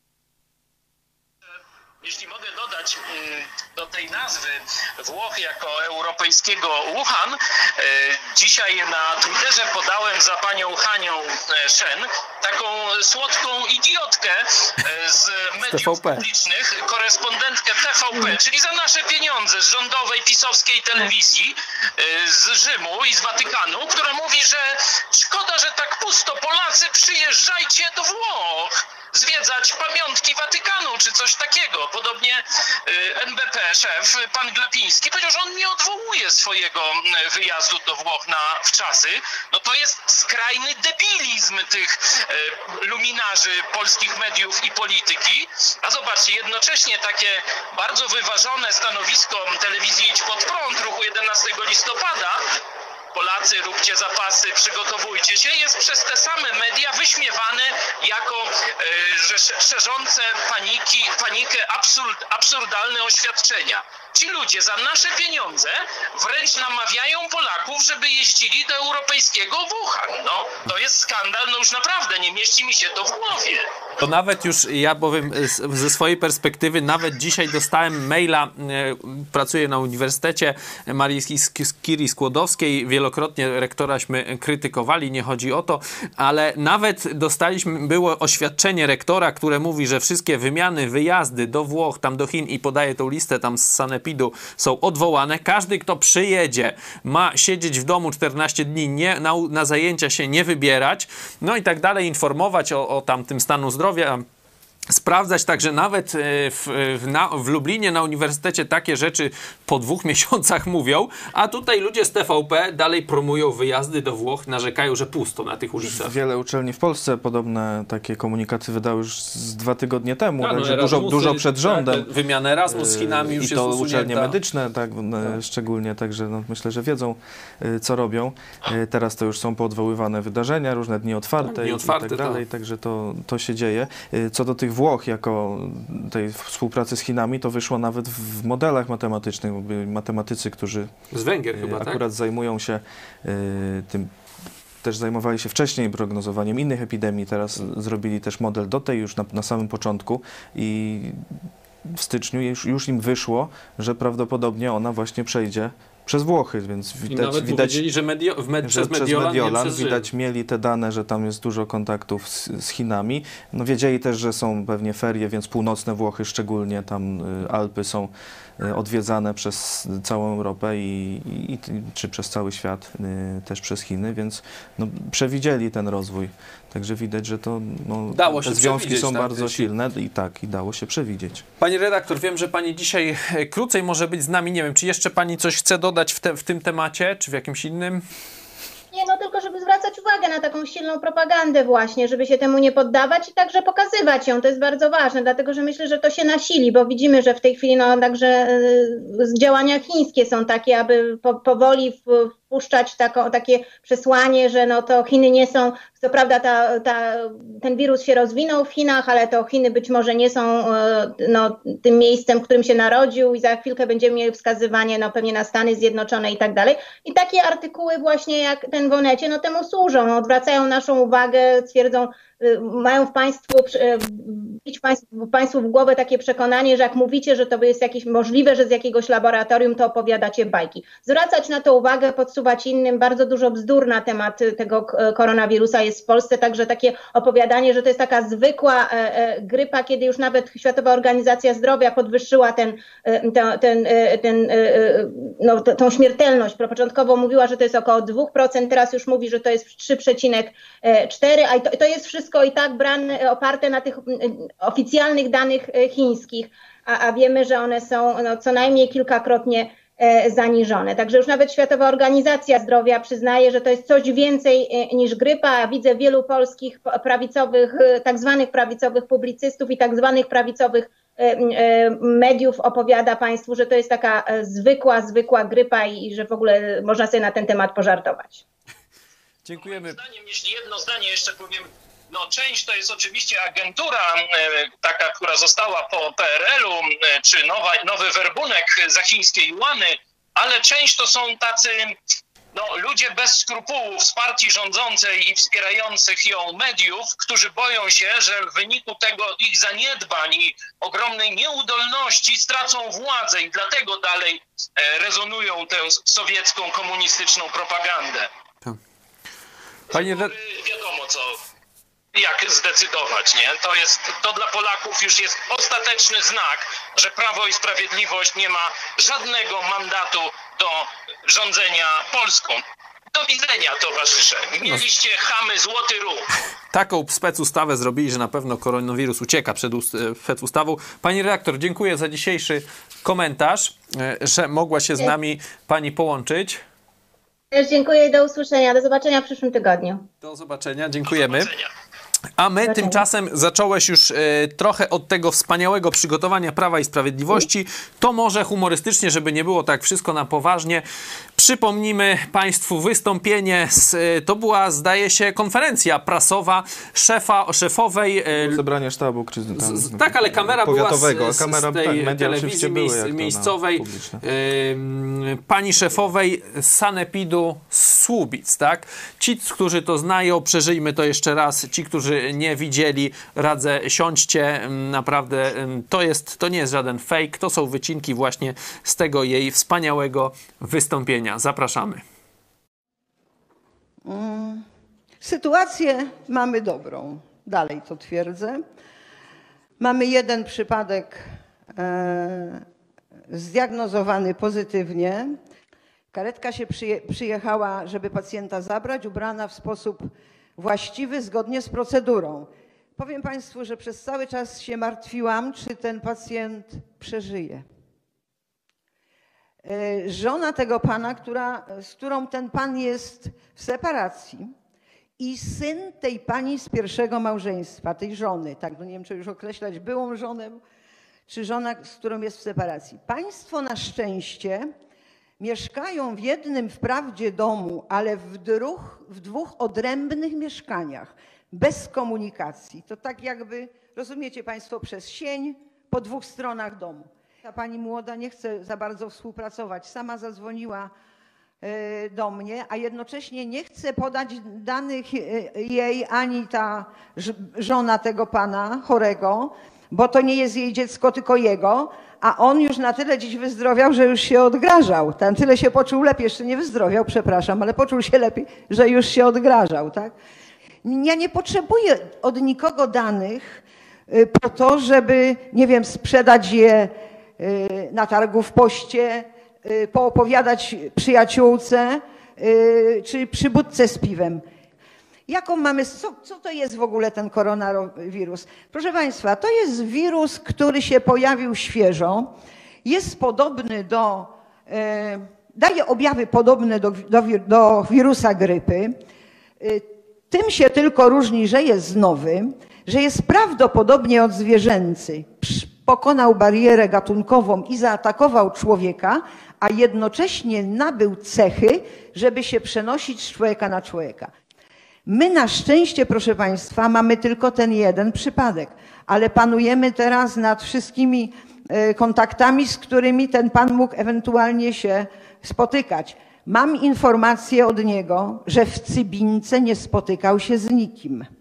S3: Jeśli mogę dodać do tej nazwy Włoch jako europejskiego Wuhan, dzisiaj na Twitterze podałem za panią Hanią Shen taką słodką idiotkę z mediów publicznych, korespondentkę TVP, czyli za nasze pieniądze z rządowej pisowskiej telewizji z Rzymu i z Watykanu, która mówi, że szkoda, że tak pusto, Polacy, przyjeżdżajcie do Włoch zwiedzać pamiątki Watykanu, czy coś takiego. Podobnie NBP szef, pan Glapiński, powiedział, że on nie odwołuje swojego wyjazdu do Włoch na wczasy. No to jest skrajny debilizm tych luminarzy polskich mediów i polityki. A zobaczcie, jednocześnie takie bardzo wyważone stanowisko telewizji Idź Pod Prąd ruchu 11 listopada, Polacy, róbcie zapasy, przygotowujcie się, jest przez te same media wyśmiewane jako szerzące panikę, absurdalne oświadczenia. Ci ludzie za nasze pieniądze wręcz namawiają Polaków, żeby jeździli do europejskiego Wuhan. No, to jest skandal, no już naprawdę nie mieści mi się to w głowie.
S2: To nawet już, ja powiem ze swojej perspektywy, nawet dzisiaj dostałem maila, pracuję na Uniwersytecie Marii Curie-Skłodowskiej, wielokrotnie rektoraśmy krytykowali, nie chodzi o to, ale nawet było oświadczenie rektora, które mówi, że wszystkie wymiany, wyjazdy do Włoch, tam do Chin i podaje tą listę tam z sanepidu, są odwołane. Każdy, kto przyjedzie, ma siedzieć w domu 14 dni, na zajęcia się nie wybierać, no i tak dalej, informować o tamtym stanu zdrowia, sprawdzać, także nawet w Lublinie na uniwersytecie takie rzeczy po 2 miesiącach mówią, a tutaj ludzie z TVP dalej promują wyjazdy do Włoch, narzekają, że pusto na tych ulicach.
S1: Wiele uczelni w Polsce podobne takie komunikaty wydały już z 2 tygodnie temu,
S2: no
S1: także dużo przed rządem.
S2: Tak, wymiana Erasmus z Chinami już
S1: i
S2: jest
S1: to
S2: usunięta.
S1: uczelnie medyczne, tak, szczególnie, także no, myślę, że wiedzą, co robią. Teraz to już są poodwoływane wydarzenia, różne dni otwarte, i tak dalej, także to się dzieje. Co do tych Włoch jako tej współpracy z Chinami, to wyszło nawet w modelach matematycznych, matematycy, którzy
S2: z Węgier chyba,
S1: akurat zajmują się tym, też zajmowali się wcześniej prognozowaniem innych epidemii, teraz zrobili też model do tej już na samym początku i w styczniu już im wyszło, że prawdopodobnie ona właśnie przejdzie przez Włochy, więc widać,
S2: że przez Mediolan
S1: widać, mieli te dane, że tam jest dużo kontaktów z Chinami. No wiedzieli też, że są pewnie ferie, więc północne Włochy szczególnie, tam Alpy są odwiedzane przez całą Europę czy przez cały świat, też przez Chiny, więc no, przewidzieli ten rozwój. Także widać, że to te związki są bardzo silne i dało się przewidzieć.
S2: Pani redaktor, wiem, że pani dzisiaj krócej może być z nami. Nie wiem, czy jeszcze pani coś chce dodać w tym temacie, czy w jakimś innym?
S4: Nie, no tylko żeby zwracać uwagę na taką silną propagandę właśnie, żeby się temu nie poddawać i także pokazywać ją. To jest bardzo ważne, dlatego że myślę, że to się nasili, bo widzimy, że w tej chwili także działania chińskie są takie, aby powoli wpuszczać takie przesłanie, że no to Chiny nie są, co prawda ten wirus się rozwinął w Chinach, ale to Chiny być może nie są tym miejscem, w którym się narodził i za chwilkę będziemy mieli wskazywanie pewnie na Stany Zjednoczone i tak dalej. I takie artykuły właśnie jak ten w Onecie, temu służą, odwracają naszą uwagę, twierdzą, mają w państwu Państwu w głowę takie przekonanie, że jak mówicie, że to jest jakieś możliwe, że z jakiegoś laboratorium, to opowiadacie bajki. Zwracać na to uwagę, podsuwać innym, bardzo dużo bzdur na temat tego koronawirusa jest w Polsce, także takie opowiadanie, że to jest taka zwykła grypa, kiedy już nawet Światowa Organizacja Zdrowia podwyższyła tą śmiertelność. Początkowo mówiła, że to jest około 2%, teraz już mówi, że to jest 3,4%, a to jest wszystko i tak oparte na tych oficjalnych danych chińskich, a wiemy, że one są co najmniej kilkakrotnie zaniżone. Także już nawet Światowa Organizacja Zdrowia przyznaje, że to jest coś więcej niż grypa, a widzę wielu polskich prawicowych, tak zwanych prawicowych publicystów i tak zwanych prawicowych mediów opowiada Państwu, że to jest taka zwykła grypa i że w ogóle można sobie na ten temat pożartować.
S2: Dziękujemy.
S3: Jeśli jedno zdanie jeszcze powiem, część to jest oczywiście agentura taka, która została po PRL-u, czy nowy werbunek za chińskie juany, ale część to są tacy ludzie bez skrupułów z partii rządzącej i wspierających ją mediów, którzy boją się, że w wyniku tego ich zaniedbań i ogromnej nieudolności stracą władzę i dlatego dalej rezonują tę sowiecką, komunistyczną propagandę.
S2: Panie
S3: wiadomo jak zdecydować, nie? To dla Polaków już jest ostateczny znak, że Prawo i Sprawiedliwość nie ma żadnego mandatu do rządzenia Polską. Do widzenia, towarzysze. Mieliście chamy złoty ruch.
S2: Taką specustawę zrobili, że na pewno koronawirus ucieka przed specustawą. Pani redaktor, dziękuję za dzisiejszy komentarz, że mogła się z nami pani połączyć.
S4: Też dziękuję i do usłyszenia. Do zobaczenia w przyszłym tygodniu.
S2: Do zobaczenia, dziękujemy.
S3: Do zobaczenia.
S2: A my tymczasem zacząłeś już trochę od tego wspaniałego przygotowania Prawa i Sprawiedliwości. To może humorystycznie, żeby nie było tak wszystko na poważnie. Przypomnimy Państwu wystąpienie, to była, zdaje się, konferencja prasowa szefowej...
S1: Zebranie sztabu
S2: tak, ale kamera była z tej
S1: media
S2: telewizji miejscowej. Pani szefowej Sanepidu Słubic, tak? Ci, którzy to znają, przeżyjmy to jeszcze raz. Ci, którzy nie widzieli, radzę, siądźcie. Naprawdę to nie jest żaden fake. To są wycinki właśnie z tego jej wspaniałego wystąpienia. Zapraszamy.
S5: Sytuację mamy dobrą. Dalej to twierdzę. Mamy jeden przypadek zdiagnozowany pozytywnie. Karetka się przyjechała, żeby pacjenta zabrać, ubrana w sposób właściwy, zgodnie z procedurą. Powiem Państwu, że przez cały czas się martwiłam, czy ten pacjent przeżyje. Żona tego pana, z którą ten pan jest w separacji, i syn tej pani z pierwszego małżeństwa, tej żony, tak, nie wiem, czy już określać byłą żonę, czy żona, z którą jest w separacji. Państwo na szczęście mieszkają w jednym wprawdzie domu, ale w dwóch odrębnych mieszkaniach, bez komunikacji. To tak jakby, rozumiecie Państwo, przez sień po dwóch stronach domu. Ta pani młoda nie chce za bardzo współpracować. Sama zadzwoniła do mnie, a jednocześnie nie chce podać danych jej ani ta żona tego pana chorego, bo to nie jest jej dziecko, tylko jego, a on już na tyle dziś wyzdrowiał, że już się odgrażał. Na tyle się poczuł lepiej, jeszcze nie wyzdrowiał, przepraszam, ale poczuł się lepiej, że już się odgrażał, tak? Ja nie potrzebuję od nikogo danych po to, żeby, nie wiem, sprzedać je na targu w poście, poopowiadać przyjaciółce czy przy budce z piwem. Jaką mamy, co to jest w ogóle ten koronawirus? Proszę Państwa, to jest wirus, który się pojawił świeżo, jest podobny daje objawy podobne do wirusa grypy. Tym się tylko różni, że jest nowy, że jest prawdopodobnie odzwierzęcy. Pokonał barierę gatunkową i zaatakował człowieka, a jednocześnie nabył cechy, żeby się przenosić z człowieka na człowieka. My na szczęście, proszę Państwa, mamy tylko ten jeden przypadek, ale panujemy teraz nad wszystkimi kontaktami, z którymi ten pan mógł ewentualnie się spotykać. Mam informację od niego, że w Cybince nie spotykał się z nikim.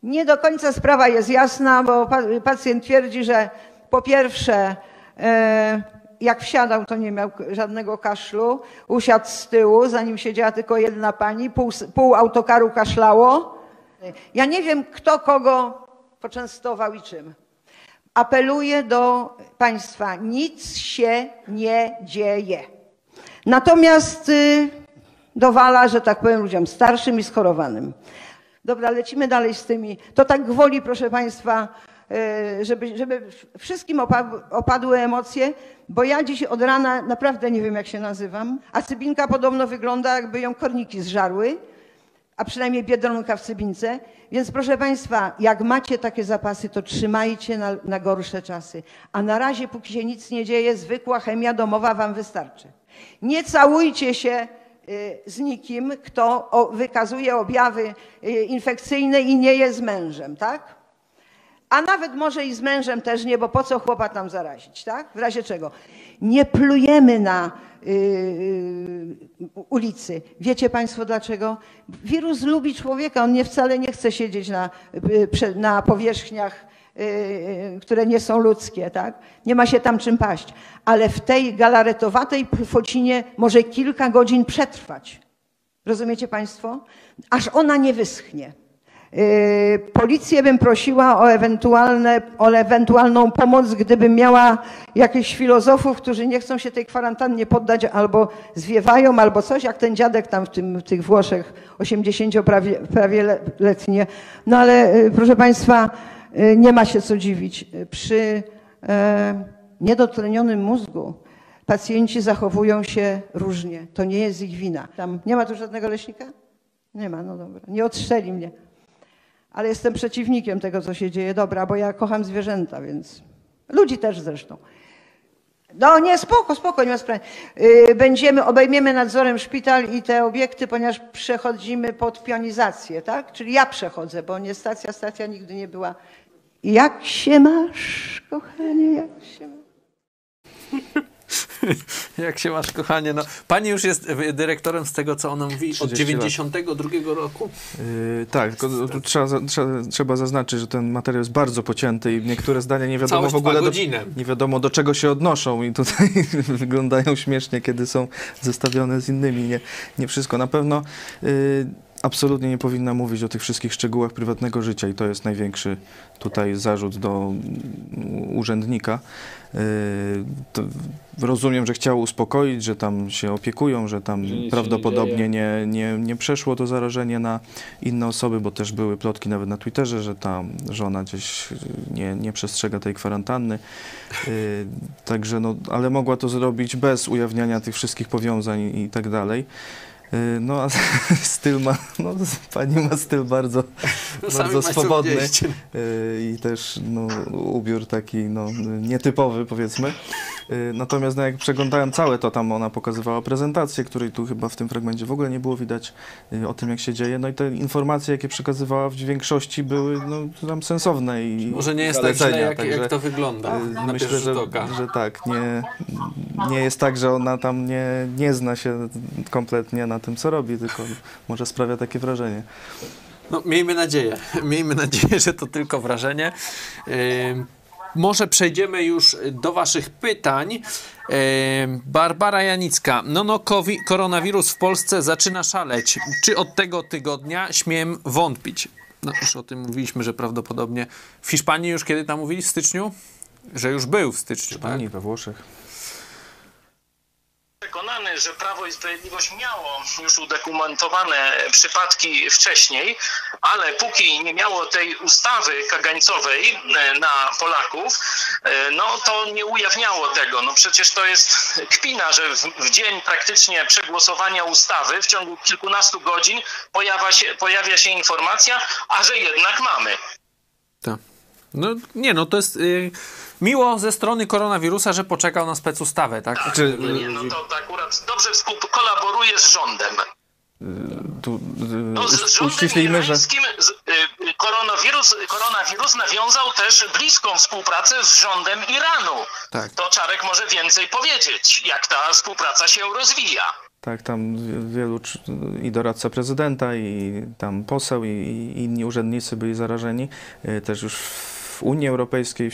S5: Nie do końca sprawa jest jasna, bo pacjent twierdzi, że po pierwsze, jak wsiadał, to nie miał żadnego kaszlu, usiadł z tyłu, za nim siedziała tylko jedna pani, pół autokaru kaszlało. Ja nie wiem, kto kogo poczęstował i czym. Apeluję do państwa, nic się nie dzieje. Natomiast dowala, że tak powiem, ludziom starszym i schorowanym. Dobra, lecimy dalej z tymi. To tak gwoli, proszę państwa, żeby wszystkim opadły emocje, bo ja dziś od rana naprawdę nie wiem, jak się nazywam, a Cybinka podobno wygląda, jakby ją korniki zżarły, a przynajmniej Biedronka w Cybince. Więc proszę państwa, jak macie takie zapasy, to trzymajcie na gorsze czasy. A na razie, póki się nic nie dzieje, zwykła chemia domowa wam wystarczy. Nie całujcie się z nikim, kto wykazuje objawy infekcyjne i nie jest mężem, tak? A nawet może i z mężem też nie, bo po co chłopa tam zarazić, tak? W razie czego? Nie plujemy na ulicy. Wiecie państwo dlaczego? Wirus lubi człowieka, on wcale nie chce siedzieć na powierzchniach, które nie są ludzkie, tak? Nie ma się tam czym paść. Ale w tej galaretowatej focinie może kilka godzin przetrwać. Rozumiecie państwo? Aż ona nie wyschnie. Policję bym prosiła o ewentualną pomoc, gdybym miała jakichś filozofów, którzy nie chcą się tej kwarantannie poddać, albo zwiewają, albo coś, jak ten dziadek tam w tych Włoszech 80 prawie letnie. No ale proszę państwa, nie ma się co dziwić. Przy niedotlenionym mózgu pacjenci zachowują się różnie. To nie jest ich wina. Tam nie ma tu żadnego leśnika? Nie ma, no dobra. Nie odstrzeli mnie. Ale jestem przeciwnikiem tego, co się dzieje. Dobra, bo ja kocham zwierzęta, więc ludzi też zresztą. No nie, spoko, nie ma sprawy. Obejmiemy nadzorem szpital i te obiekty, ponieważ przechodzimy pod pionizację, tak? Czyli ja przechodzę, bo nie stacja nigdy nie była. Jak się masz, kochanie, jak się masz?
S2: Jak się masz, kochanie? No, pani już jest dyrektorem, z tego co ona mówi, od 92 roku?
S1: Tak, tylko tu trzeba zaznaczyć, że ten materiał jest bardzo pocięty i niektóre zdania nie wiadomo w ogóle nie wiadomo do czego się odnoszą i tutaj wyglądają śmiesznie, kiedy są zestawione z innymi. Nie wszystko. Na pewno absolutnie nie powinna mówić o tych wszystkich szczegółach prywatnego życia i to jest największy tutaj zarzut do urzędnika. Rozumiem, że chciał uspokoić, że tam się opiekują, że tam prawdopodobnie nie przeszło to zarażenie na inne osoby, bo też były plotki nawet na Twitterze, że ta żona gdzieś nie przestrzega tej kwarantanny. Także no, ale mogła to zrobić bez ujawniania tych wszystkich powiązań i tak dalej. No a styl pani ma styl bardzo swobodny i też ubiór taki nietypowy, powiedzmy. Natomiast jak przeglądałem całe to, tam ona pokazywała prezentację, której tu chyba w tym fragmencie w ogóle nie było widać o tym, jak się dzieje. No i te informacje, jakie przekazywała w większości były tam sensowne. I
S2: może nie jest tak źle, jak to wygląda.
S1: Myślę, że tak. Nie jest tak, że ona tam nie zna się kompletnie na tym, co robi, tylko może sprawia takie wrażenie.
S2: No, miejmy nadzieję, że to tylko wrażenie. Może przejdziemy już do waszych pytań. Barbara Janicka. Koronawirus w Polsce zaczyna szaleć. Czy od tego tygodnia? Śmiem wątpić. No już o tym mówiliśmy, że prawdopodobnie w Hiszpanii już kiedy tam mówili? W styczniu? Że już był w styczniu,
S1: w Hiszpanii,
S2: tak?
S1: we Włoszech.
S3: Przekonany, że Prawo i Sprawiedliwość miało już udokumentowane przypadki wcześniej, ale póki nie miało tej ustawy kagańcowej na Polaków, to nie ujawniało tego. No przecież to jest kpina, że w dzień praktycznie przegłosowania ustawy w ciągu kilkunastu godzin pojawia się informacja, a że jednak mamy.
S2: Tak. To jest miło ze strony koronawirusa, że poczekał na specustawę, tak?
S3: To akurat dobrze kolaboruje z rządem. Z rządem irańskim koronawirus nawiązał też bliską współpracę z rządem Iranu.
S2: Tak.
S3: To Czarek może więcej powiedzieć, jak ta współpraca się rozwija.
S1: Tak, tam wielu i doradca prezydenta, i tam poseł, i inni urzędnicy byli zarażeni. Też już w Unii Europejskiej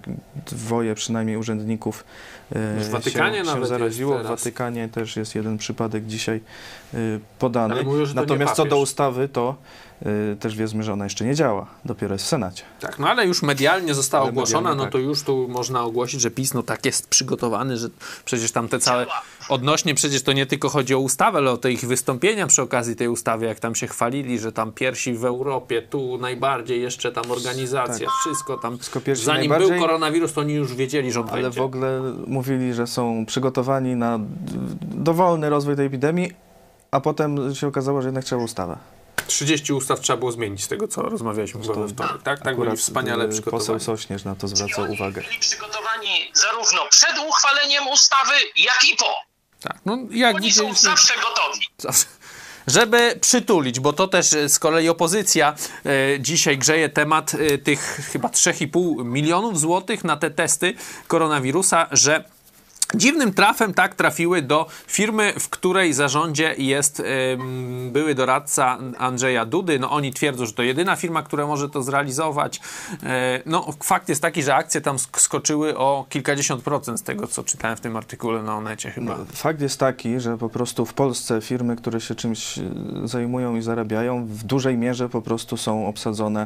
S1: dwoje przynajmniej urzędników
S2: w Watykanie
S1: się
S2: nawet
S1: zaraziło.
S2: jest
S1: W
S2: teraz.
S1: Watykanie też jest jeden przypadek dzisiaj podany.
S2: Ale mówią, że to
S1: Natomiast
S2: nie
S1: co do
S2: papież.
S1: ustawy, to też wiemy, że ona jeszcze nie działa. Dopiero jest w Senacie.
S2: Tak, no ale już medialnie została
S1: Ale
S2: ogłoszona,
S1: medialnie,
S2: no
S1: tak.
S2: to już tu można ogłosić, że PiS tak jest przygotowany, że przecież tam te całe odnośnie, przecież to nie tylko chodzi o ustawę, ale o te ich wystąpienia przy okazji tej ustawy, jak tam się chwalili, że tam pierwsi w Europie, tu najbardziej jeszcze tam organizacja, wszystko tam.
S1: Wszystko pierwsi
S2: Zanim
S1: najbardziej,
S2: był koronawirus, to oni już wiedzieli, że on
S1: ale
S2: będzie.
S1: w ogóle mówili, że są przygotowani na dowolny rozwój tej epidemii, a potem się okazało, że jednak trzeba ustawę.
S2: 30 ustaw trzeba było zmienić z tego, co rozmawialiśmy chyba we wtorek, tak? Tak, byli wspaniale przygotowani.
S1: Poseł Sośnierz na to zwracał uwagę.
S3: Byli przygotowani zarówno przed uchwaleniem ustawy, jak i po.
S2: Tak, no jak
S3: Oni są
S2: widzieliśmy...
S3: zawsze gotowi.
S2: Żeby przytulić, bo to też z kolei opozycja dzisiaj grzeje temat tych chyba 3,5 milionów złotych na te testy koronawirusa, że dziwnym trafem tak trafiły do firmy, w której zarządzie jest były doradca Andrzeja Dudy. No oni twierdzą, że to jedyna firma, która może to zrealizować. No fakt jest taki, że akcje tam skoczyły o kilkadziesiąt procent z tego, co czytałem w tym artykule na Onecie chyba.
S1: No, fakt jest taki, że po prostu w Polsce firmy, które się czymś zajmują i zarabiają, w dużej mierze po prostu są obsadzone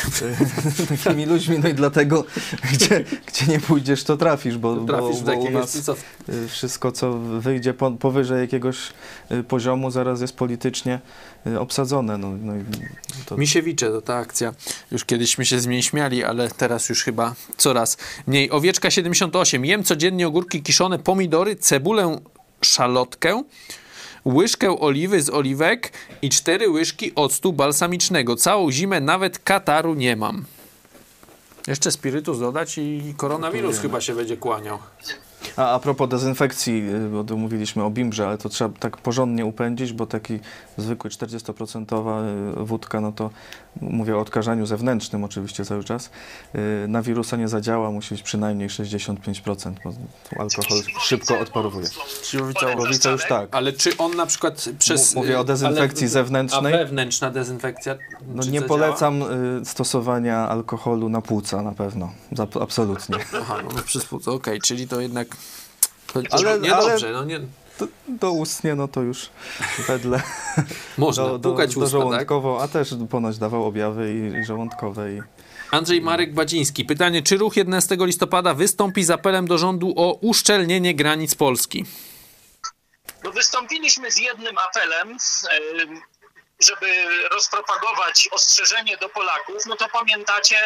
S1: takimi ludźmi, no i dlatego gdzie nie pójdziesz, to trafisz, bo u nas wszystko, co wyjdzie powyżej jakiegoś poziomu, zaraz jest politycznie obsadzone. No i to...
S2: Misiewicze to ta akcja. Już kiedyśmy się z niej śmiali, ale teraz już chyba coraz mniej. Owieczka 78. Jem codziennie ogórki kiszone, pomidory, cebulę, szalotkę, łyżkę oliwy z oliwek i 4 łyżki octu balsamicznego. Całą zimę nawet kataru nie mam. Jeszcze spirytus dodać i koronawirus chyba się będzie kłaniał.
S1: A propos dezynfekcji, bo tu mówiliśmy o bimbrze, ale to trzeba tak porządnie upędzić, bo taki zwykły 40% wódka, no to mówię o odkażaniu zewnętrznym oczywiście cały czas, na wirusa nie zadziała, musi być przynajmniej 65%, bo alkohol szybko odparowuje. Głowica już tak.
S2: Ale czy on na przykład przez...
S1: Mówię o dezynfekcji zewnętrznej.
S2: A wewnętrzna dezynfekcja?
S1: No
S2: czy
S1: nie
S2: to
S1: polecam stosowania alkoholu na płuca na pewno, absolutnie.
S2: Aha, no przez płuco, okej, czyli to jednak...
S1: Ale-
S2: niedobrze, no nie...
S1: Do ustnie, no to już wedle
S2: Można pukać
S1: do
S2: usta, tak?
S1: żołądkowo, a też ponoć dawał objawy i żołądkowe.
S2: Andrzej Marek Badziński. Pytanie, czy ruch 11 listopada wystąpi z apelem do rządu o uszczelnienie granic Polski?
S3: No, wystąpiliśmy z jednym apelem, żeby rozpropagować ostrzeżenie do Polaków. No to pamiętacie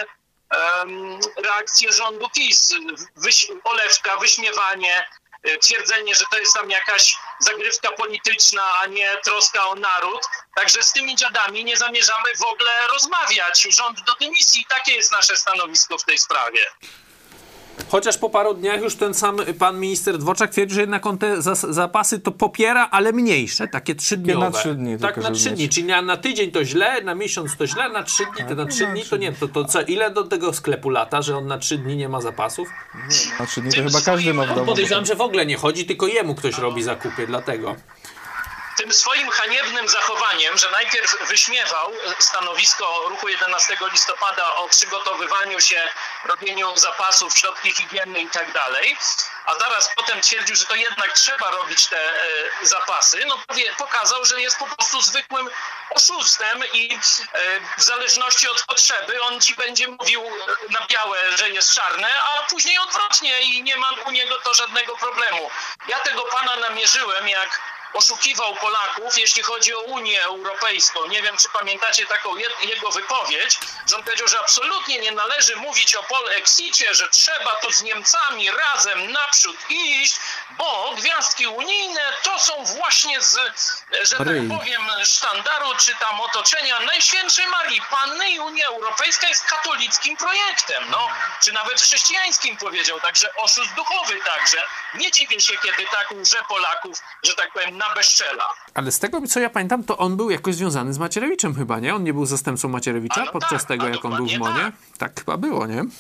S3: reakcję rządu PiS, olewka, wyśmiewanie, twierdzenie, że to jest tam jakaś zagrywka polityczna, a nie troska o naród. Także z tymi dziadami nie zamierzamy w ogóle rozmawiać. Rząd do dymisji. Takie jest nasze stanowisko w tej sprawie.
S2: Chociaż po paru dniach już ten sam pan minister Dworczak twierdzi, że jednak on te zapasy to popiera, ale mniejsze, takie 3-dniowe.
S1: Na 3 dni
S2: tak,
S1: tylko,
S2: na 3 dni, czyli na tydzień to źle, na miesiąc to źle, na 3 dni to na 3 dni to nie. To co, ile do tego sklepu lata, że on na 3 dni nie ma zapasów?
S1: Na 3 dni to chyba każdy ma w domu.
S2: Podejrzewam, że w ogóle nie chodzi, tylko jemu ktoś robi zakupy, dlatego.
S3: Tym swoim haniebnym zachowaniem, że najpierw wyśmiewał stanowisko ruchu 11 listopada o przygotowywaniu się, robieniu zapasów, środki higieny i tak dalej, a zaraz potem twierdził, że to jednak trzeba robić te zapasy, no pokazał, że jest po prostu zwykłym oszustem i w zależności od potrzeby on ci będzie mówił na białe, że jest czarne, a później odwrotnie i nie ma u niego to żadnego problemu. Ja tego pana namierzyłem, jak oszukiwał Polaków, jeśli chodzi o Unię Europejską. Nie wiem, czy pamiętacie taką jego wypowiedź, że on powiedział, że absolutnie nie należy mówić o polexicie, że trzeba to z Niemcami razem naprzód iść, bo gwiazdki unijne to są właśnie z, że tak powiem, sztandaru czy tam otoczenia Najświętszej Marii Panny i Unia Europejska jest katolickim projektem, no, czy nawet chrześcijańskim powiedział, także oszust duchowy także. Nie dziwię się, kiedy tak łże Polaków, że tak powiem, na bezczela.
S2: Ale z tego, co ja pamiętam, to on był jakoś związany z Macierewiczem chyba, nie? On nie był zastępcą Macierewicza podczas tego, jak on był w MON-ie? Tak chyba było, nie?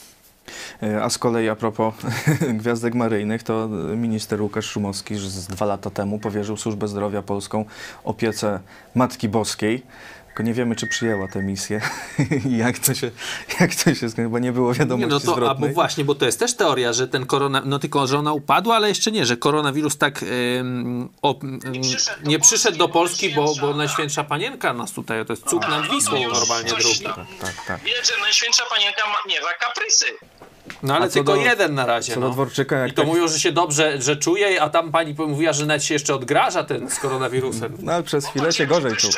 S1: A z kolei a propos gwiazdek maryjnych, to minister Łukasz Szumowski już z 2 lata temu powierzył Służbę Zdrowia Polską opiece Matki Boskiej. Tylko nie wiemy, czy przyjęła tę misję i jak to się chyba nie było wiadomości zwrotnej.
S2: Bo właśnie, bo to jest też teoria, że ten no tylko, że ona upadła, ale jeszcze nie, że koronawirus tak nie przyszedł do Polski, bo Najświętsza Panienka nas tutaj, to jest cud nad Wisłą normalnie drugi.
S1: Tak.
S3: Wie, że Najświętsza Panienka miewa kaprysy.
S2: No ale tylko jeden na razie.
S1: Co do Dworczyka, jak
S2: i to mówią, że się dobrze, że czuje, a tam pani mówiła, że nawet się jeszcze odgraża ten z koronawirusem.
S1: No ale przez chwilę się gorzej czuł.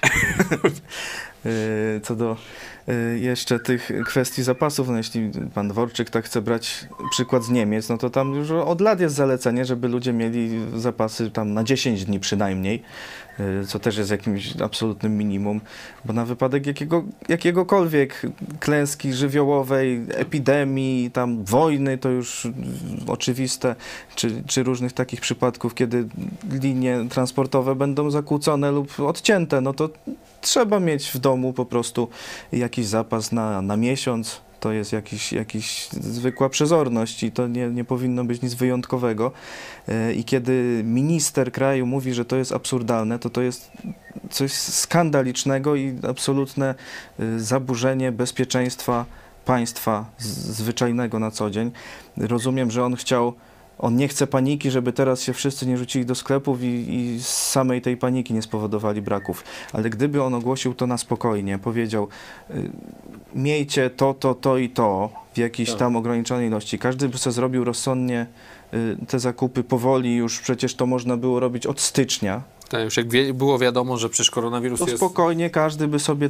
S1: Co do jeszcze tych kwestii zapasów, no jeśli pan Dworczyk tak chce brać przykład z Niemiec, no to tam już od lat jest zalecenie, żeby ludzie mieli zapasy tam na 10 dni przynajmniej, co też jest jakimś absolutnym minimum, bo na wypadek jakiegokolwiek klęski żywiołowej, epidemii, tam wojny, to już oczywiste, czy różnych takich przypadków, kiedy linie transportowe będą zakłócone lub odcięte, no to trzeba mieć w domu po prostu jakiś zapas na miesiąc. To jest jakiś zwykła przezorność i to nie powinno być nic wyjątkowego. I kiedy minister kraju mówi, że to jest absurdalne, to jest coś skandalicznego i absolutne zaburzenie bezpieczeństwa państwa zwyczajnego na co dzień. Rozumiem, że on nie chce paniki, żeby teraz się wszyscy nie rzucili do sklepów i z samej tej paniki nie spowodowali braków. Ale gdyby on ogłosił to na spokojnie, powiedział miejcie to i to w jakiejś tam ograniczonej ilości. Każdy by sobie zrobił rozsądnie te zakupy powoli, już przecież to można było robić od stycznia.
S2: Tak, już jak było wiadomo, że przecież koronawirus
S1: to
S2: jest...
S1: spokojnie każdy by sobie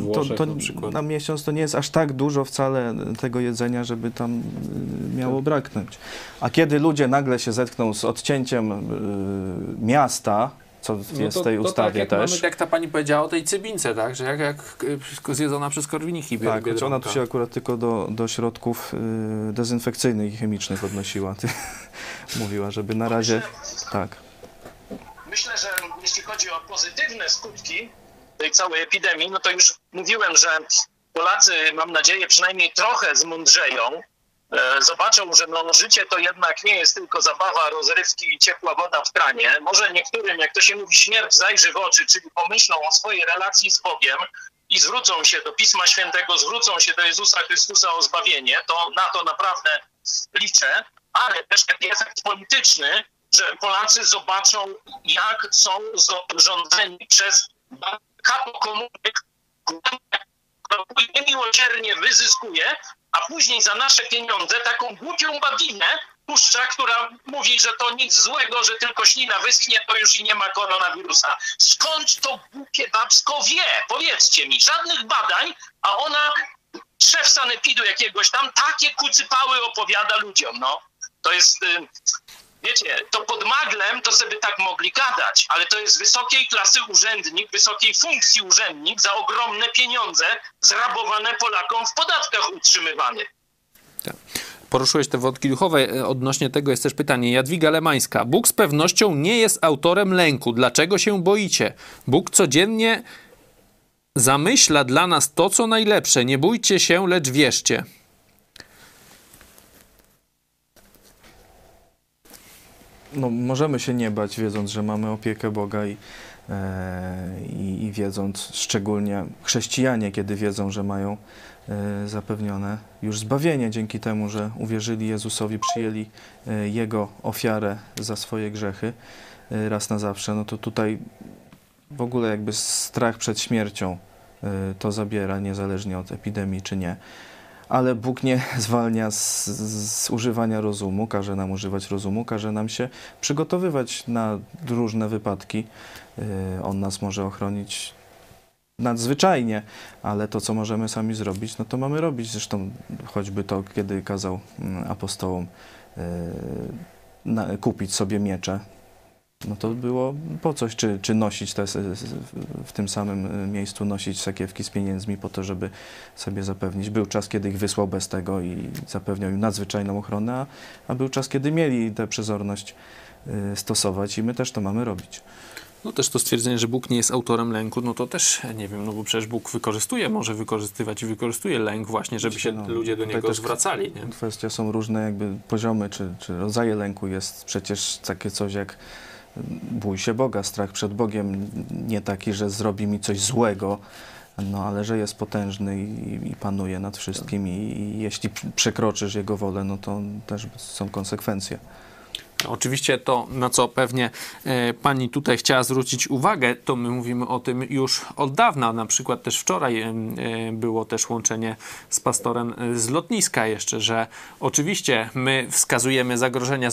S1: na miesiąc to nie jest aż tak dużo wcale tego jedzenia, żeby tam miało braknąć. A kiedy ludzie nagle się zetkną z odcięciem miasta, co jest w tej ustawie
S2: tak,
S1: też.
S2: Mamy, jak ta pani powiedziała o tej cybince, tak? Że jak zjedzona przez korwiniki.
S1: Tak, choć ona tu się akurat tylko do środków dezynfekcyjnych i chemicznych odnosiła. Mówiła, żeby na razie... Tak.
S3: Myślę, że jeśli chodzi o pozytywne skutki tej całej epidemii, no to już mówiłem, że Polacy, mam nadzieję, przynajmniej trochę zmądrzeją, zobaczą, że życie to jednak nie jest tylko zabawa, rozrywki i ciepła woda w kranie. Może niektórym, jak to się mówi, śmierć zajrzy w oczy, czyli pomyślą o swojej relacji z Bogiem i zwrócą się do Pisma Świętego, zwrócą się do Jezusa Chrystusa o zbawienie, to na to naprawdę liczę, ale też taki efekt polityczny, że Polacy zobaczą, jak są rządzeni przez kapokomunek, który niemiłosiernie wyzyskuje, a później za nasze pieniądze taką głupią babinę puszcza, która mówi, że to nic złego, że tylko ślina wyschnie, to już i nie ma koronawirusa. Skąd to głupie babsko wie? Powiedzcie mi, żadnych badań, a ona, szef sanepidu jakiegoś tam, takie kucypały opowiada ludziom, no. To jest... Wiecie, to pod maglem to sobie tak mogli gadać, ale to jest wysokiej klasy urzędnik, wysokiej funkcji urzędnik za ogromne pieniądze zrabowane Polakom w podatkach utrzymywanych.
S2: Tak. Poruszyłeś te wątki duchowe. Odnośnie tego jest też pytanie. Jadwiga Lemańska. Bóg z pewnością nie jest autorem lęku. Dlaczego się boicie? Bóg codziennie zamyśla dla nas to, co najlepsze. Nie bójcie się, lecz wierzcie.
S1: No, możemy się nie bać, wiedząc, że mamy opiekę Boga i wiedząc, szczególnie chrześcijanie, kiedy wiedzą, że mają zapewnione już zbawienie dzięki temu, że uwierzyli Jezusowi, przyjęli Jego ofiarę za swoje grzechy raz na zawsze, no to tutaj w ogóle jakby strach przed śmiercią to zabiera, niezależnie od epidemii czy nie. Ale Bóg nie zwalnia z używania rozumu, każe nam używać rozumu, każe nam się przygotowywać na różne wypadki. On nas może ochronić nadzwyczajnie, ale to, co możemy sami zrobić, no to mamy robić. Zresztą choćby to, kiedy kazał apostołom kupić sobie miecze, no to było po coś, czy nosić w tym samym miejscu nosić sakiewki z pieniędzmi po to, żeby sobie zapewnić. Był czas, kiedy ich wysłał bez tego i zapewniał im nadzwyczajną ochronę, a był czas, kiedy mieli tę przezorność stosować i my też to mamy robić.
S2: No też to stwierdzenie, że Bóg nie jest autorem lęku, no to też nie wiem, no bo przecież Bóg może wykorzystywać i wykorzystuje lęk właśnie, żeby się ludzie do niego zwracali. Nie?
S1: Kwestia są różne jakby poziomy czy rodzaje lęku. Jest przecież takie coś jak bój się Boga, strach przed Bogiem, nie taki, że zrobi mi coś złego, no ale że jest potężny i panuje nad wszystkim i jeśli przekroczysz Jego wolę, no to też są konsekwencje.
S2: Oczywiście to, na co pewnie pani tutaj chciała zwrócić uwagę, to my mówimy o tym już od dawna. Na przykład też wczoraj było też łączenie z pastorem z lotniska jeszcze, że oczywiście my wskazujemy zagrożenia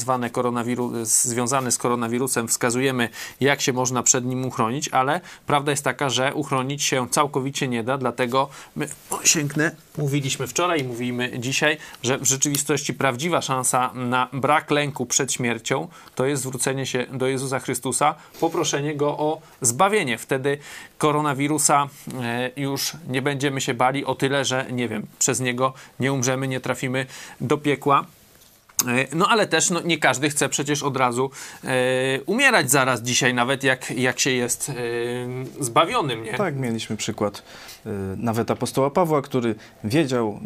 S2: związane z koronawirusem, wskazujemy, jak się można przed nim uchronić, ale prawda jest taka, że uchronić się całkowicie nie da, dlatego my, mówiliśmy wczoraj i mówimy dzisiaj, że w rzeczywistości prawdziwa szansa na brak lęku przed śmiercią to jest zwrócenie się do Jezusa Chrystusa, poproszenie Go o zbawienie. Wtedy koronawirusa już nie będziemy się bali o tyle, że nie wiem, przez niego nie umrzemy, nie trafimy do piekła. No ale też nie każdy chce przecież od razu umierać zaraz dzisiaj, nawet jak się jest zbawionym, nie?
S1: Tak, mieliśmy przykład nawet apostoła Pawła, który wiedział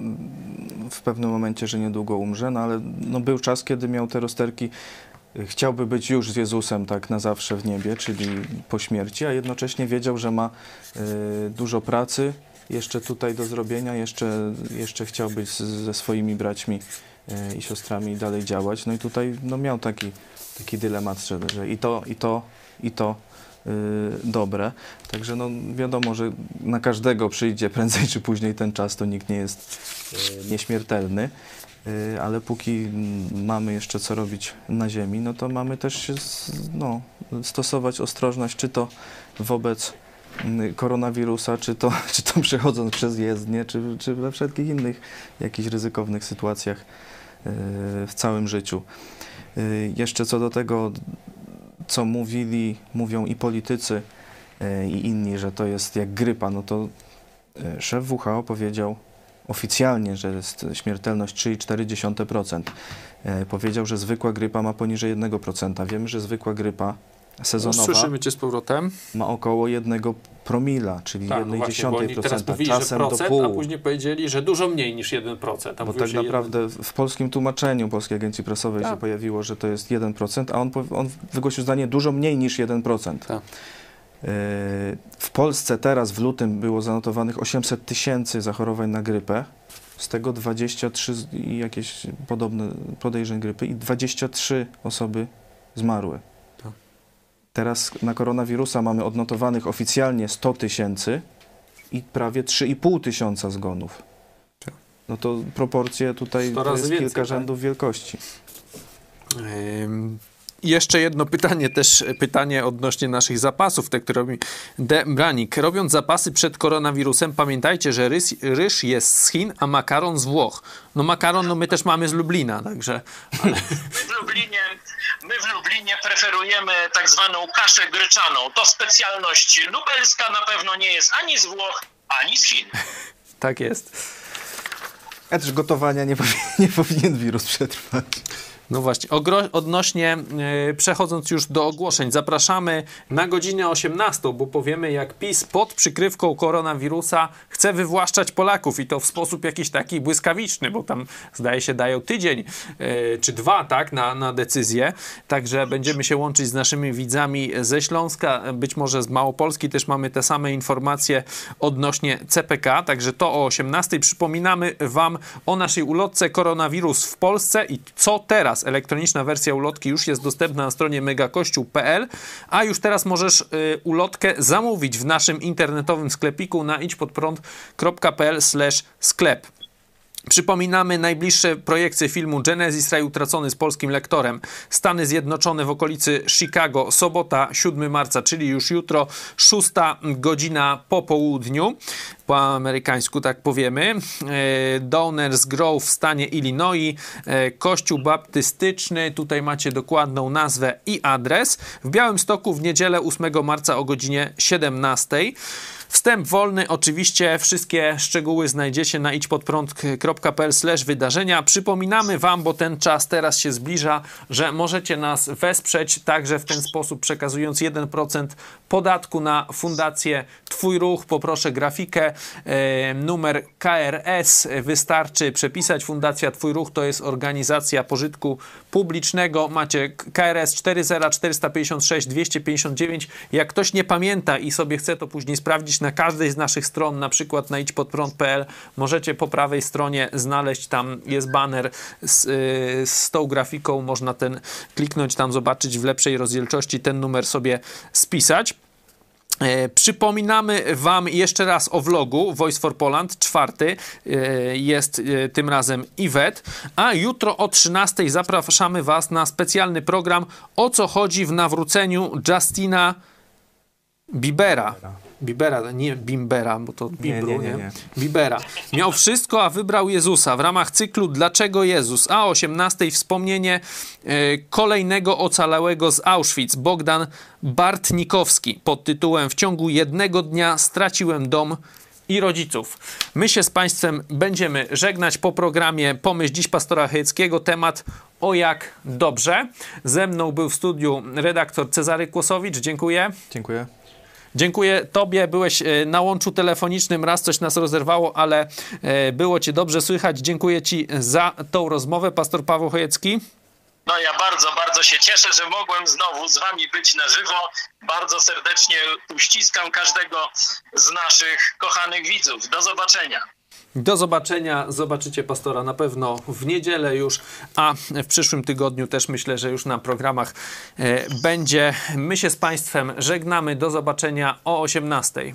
S1: w pewnym momencie, że niedługo umrze, no ale był czas, kiedy miał te rozterki, chciałby być już z Jezusem tak na zawsze w niebie, czyli po śmierci, a jednocześnie wiedział, że ma dużo pracy jeszcze tutaj do zrobienia, jeszcze chciał być ze swoimi braćmi i siostrami dalej działać. No i tutaj miał taki dylemat, że i to dobre. Także wiadomo, że na każdego przyjdzie prędzej czy później ten czas, to nikt nie jest nieśmiertelny, ale póki mamy jeszcze co robić na ziemi, no to mamy też stosować ostrożność, czy to wobec koronawirusa, czy to przechodząc przez jezdnię, czy we wszelkich innych jakichś ryzykownych sytuacjach w całym życiu. Jeszcze co do tego, co mówią i politycy, i inni, że to jest jak grypa, no to szef WHO powiedział oficjalnie, że jest śmiertelność 3,4%. Powiedział, że zwykła grypa ma poniżej 1%. Wiemy, że zwykła grypa sezonowa
S2: Słyszymy cię z powrotem.
S1: Ma około 1 promila, czyli 1,1%,
S2: teraz mówili,
S1: czasem
S2: że procent,
S1: do pół.
S2: a później powiedzieli, że dużo mniej niż 1%.
S1: Bo tak naprawdę w polskim tłumaczeniu Polskiej Agencji Prasowej się pojawiło, że to jest 1%, a on wygłosił zdanie dużo mniej niż 1%.
S2: Tak.
S1: W Polsce teraz w lutym było zanotowanych 800 000 zachorowań na grypę, z tego 23 i jakieś podobne podejrzeń grypy i 23 osoby zmarły.
S2: Tak.
S1: Teraz na koronawirusa mamy odnotowanych oficjalnie 100 000 i prawie 3,5 tysiąca zgonów.
S2: Tak.
S1: No to proporcje tutaj to jest
S2: więcej,
S1: kilka rzędów wielkości.
S2: Jeszcze jedno pytanie odnośnie naszych zapasów, te, które robi Branik. Robiąc zapasy przed koronawirusem, pamiętajcie, że ryż jest z Chin, a makaron z Włoch. No makaron my też mamy z Lublina, także... Ale...
S3: My w Lublinie preferujemy tak zwaną kaszę gryczaną. To specjalność lubelska, na pewno nie jest ani z Włoch, ani z Chin.
S2: Tak jest.
S1: A też gotowania nie powinien wirus przetrwać.
S2: No właśnie, odnośnie, przechodząc już do ogłoszeń, zapraszamy na godzinę 18, bo powiemy, jak PiS pod przykrywką koronawirusa chce wywłaszczać Polaków i to w sposób jakiś taki błyskawiczny, bo tam zdaje się dają tydzień czy 2, tak, na decyzję. Także będziemy się łączyć z naszymi widzami ze Śląska, być może z Małopolski też mamy te same informacje odnośnie CPK, także to o 18. Przypominamy Wam o naszej ulotce Koronawirus w Polsce i co teraz. Elektroniczna wersja ulotki już jest dostępna na stronie megakościół.pl, a już teraz możesz ulotkę zamówić w naszym internetowym sklepiku na idźpodprąd.pl/sklep. Przypominamy najbliższe projekcje filmu Genesis, Raj utracony z polskim lektorem. Stany Zjednoczone w okolicy Chicago, sobota 7 marca, czyli już jutro, 6 godzina po południu. Po amerykańsku tak powiemy. Downers Grove w stanie Illinois. Kościół baptystyczny. Tutaj macie dokładną nazwę i adres. W Białymstoku w niedzielę 8 marca o godzinie 17. Wstęp wolny, oczywiście wszystkie szczegóły znajdziecie na idźpodprąd.pl/wydarzenia. Przypominamy Wam, bo ten czas teraz się zbliża, że możecie nas wesprzeć także w ten sposób, przekazując 1% podatku na Fundację Twój Ruch. Poproszę grafikę, numer KRS, wystarczy przepisać. Fundacja Twój Ruch to jest organizacja pożytku publicznego. Macie KRS 40456 259. Jak ktoś nie pamięta i sobie chce to później sprawdzić na każdej z naszych stron, na przykład na idźpodprąd.pl, możecie po prawej stronie znaleźć, tam jest baner z tą grafiką, można kliknąć tam, zobaczyć w lepszej rozdzielczości, ten numer sobie spisać. Przypominamy Wam jeszcze raz o vlogu Voice for Poland, 4. Jest tym razem Iwet, a jutro o 13 zapraszamy Was na specjalny program O co chodzi w nawróceniu Justina Biebera. Biebera, nie Bimbera, bo to Bibru, nie? Biebera. Miał wszystko, a wybrał Jezusa w ramach cyklu Dlaczego Jezus? A o 18 wspomnienie kolejnego ocalałego z Auschwitz, Bogdan Bartnikowski, pod tytułem W ciągu jednego dnia straciłem dom i rodziców. My się z Państwem będziemy żegnać po programie Pomyśl dziś pastora Chojeckiego. Temat O jak dobrze. Ze mną był w studiu redaktor Cezary Kłosowicz. Dziękuję.
S1: Dziękuję.
S2: Dziękuję Tobie, byłeś na łączu telefonicznym, raz coś nas rozerwało, ale było Cię dobrze słychać. Dziękuję Ci za tą rozmowę, pastor Paweł Chojecki.
S3: No ja bardzo się cieszę, że mogłem znowu z Wami być na żywo. Bardzo serdecznie uściskam każdego z naszych kochanych widzów. Do zobaczenia.
S2: Do zobaczenia. Zobaczycie pastora na pewno w niedzielę już, a w przyszłym tygodniu też myślę, że już na programach będzie. My się z Państwem żegnamy. Do zobaczenia o 18.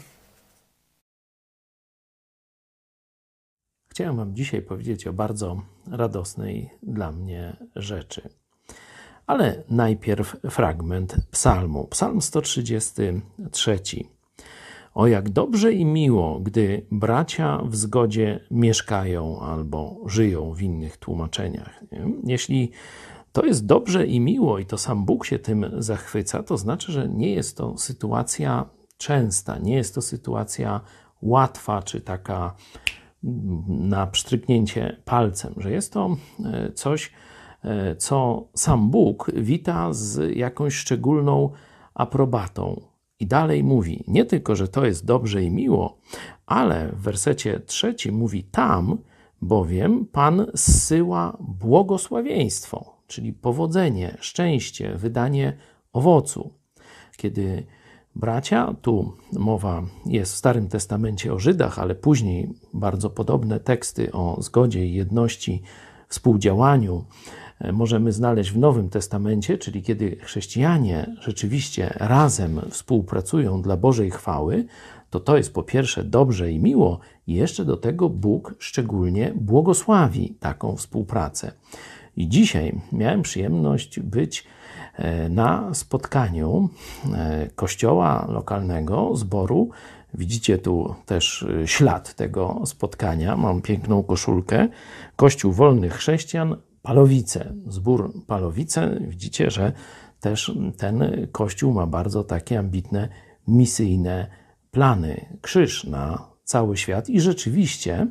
S6: Chciałem Wam dzisiaj powiedzieć o bardzo radosnej dla mnie rzeczy. Ale najpierw fragment psalmu. Psalm 133. O jak dobrze i miło, gdy bracia w zgodzie mieszkają albo żyją w innych tłumaczeniach. Jeśli to jest dobrze i miło i to sam Bóg się tym zachwyca, to znaczy, że nie jest to sytuacja częsta, nie jest to sytuacja łatwa czy taka na pstryknięcie palcem, że jest to coś, co sam Bóg wita z jakąś szczególną aprobatą. I dalej mówi, nie tylko, że to jest dobrze i miło, ale w wersecie 3 mówi tam, bowiem Pan zsyła błogosławieństwo, czyli powodzenie, szczęście, wydanie owocu. Kiedy bracia, tu mowa jest w Starym Testamencie o Żydach, ale później bardzo podobne teksty o zgodzie i jedności, współdziałaniu możemy znaleźć w Nowym Testamencie, czyli kiedy chrześcijanie rzeczywiście razem współpracują dla Bożej chwały, to jest po pierwsze dobrze i miło i jeszcze do tego Bóg szczególnie błogosławi taką współpracę. I dzisiaj miałem przyjemność być na spotkaniu kościoła lokalnego, zboru. Widzicie tu też ślad tego spotkania. Mam piękną koszulkę. Kościół Wolnych Chrześcijan Palowice. Zbór Palowice. Widzicie, że też ten kościół ma bardzo takie ambitne, misyjne plany. Krzyż na cały świat i rzeczywiście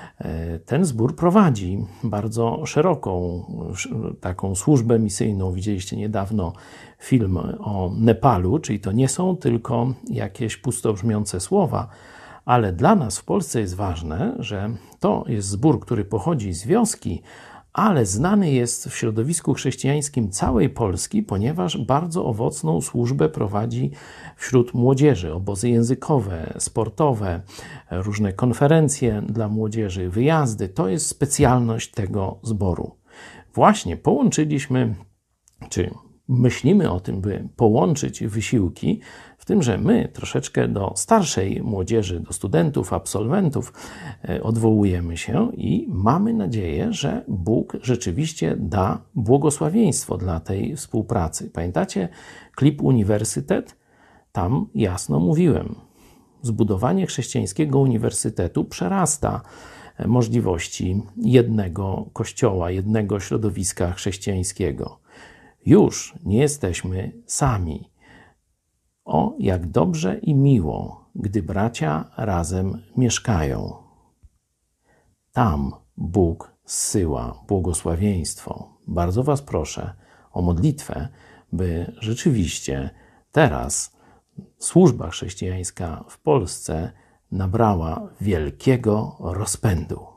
S6: ten zbór prowadzi bardzo szeroką taką służbę misyjną. Widzieliście niedawno film o Nepalu, czyli to nie są tylko jakieś pustobrzmiące słowa, ale dla nas w Polsce jest ważne, że to jest zbór, który pochodzi z wioski, ale znany jest w środowisku chrześcijańskim całej Polski, ponieważ bardzo owocną służbę prowadzi wśród młodzieży. Obozy językowe, sportowe, różne konferencje dla młodzieży, wyjazdy. To jest specjalność tego zboru. Właśnie połączyliśmy, czy myślimy o tym, by połączyć wysiłki, w tym, że my troszeczkę do starszej młodzieży, do studentów, absolwentów odwołujemy się i mamy nadzieję, że Bóg rzeczywiście da błogosławieństwo dla tej współpracy. Pamiętacie klip Uniwersytet? Tam jasno mówiłem. Zbudowanie chrześcijańskiego uniwersytetu przerasta możliwości jednego kościoła, jednego środowiska chrześcijańskiego. Już nie jesteśmy sami. O, jak dobrze i miło, gdy bracia razem mieszkają. Tam Bóg zsyła błogosławieństwo. Bardzo Was proszę o modlitwę, by rzeczywiście teraz służba chrześcijańska w Polsce nabrała wielkiego rozpędu.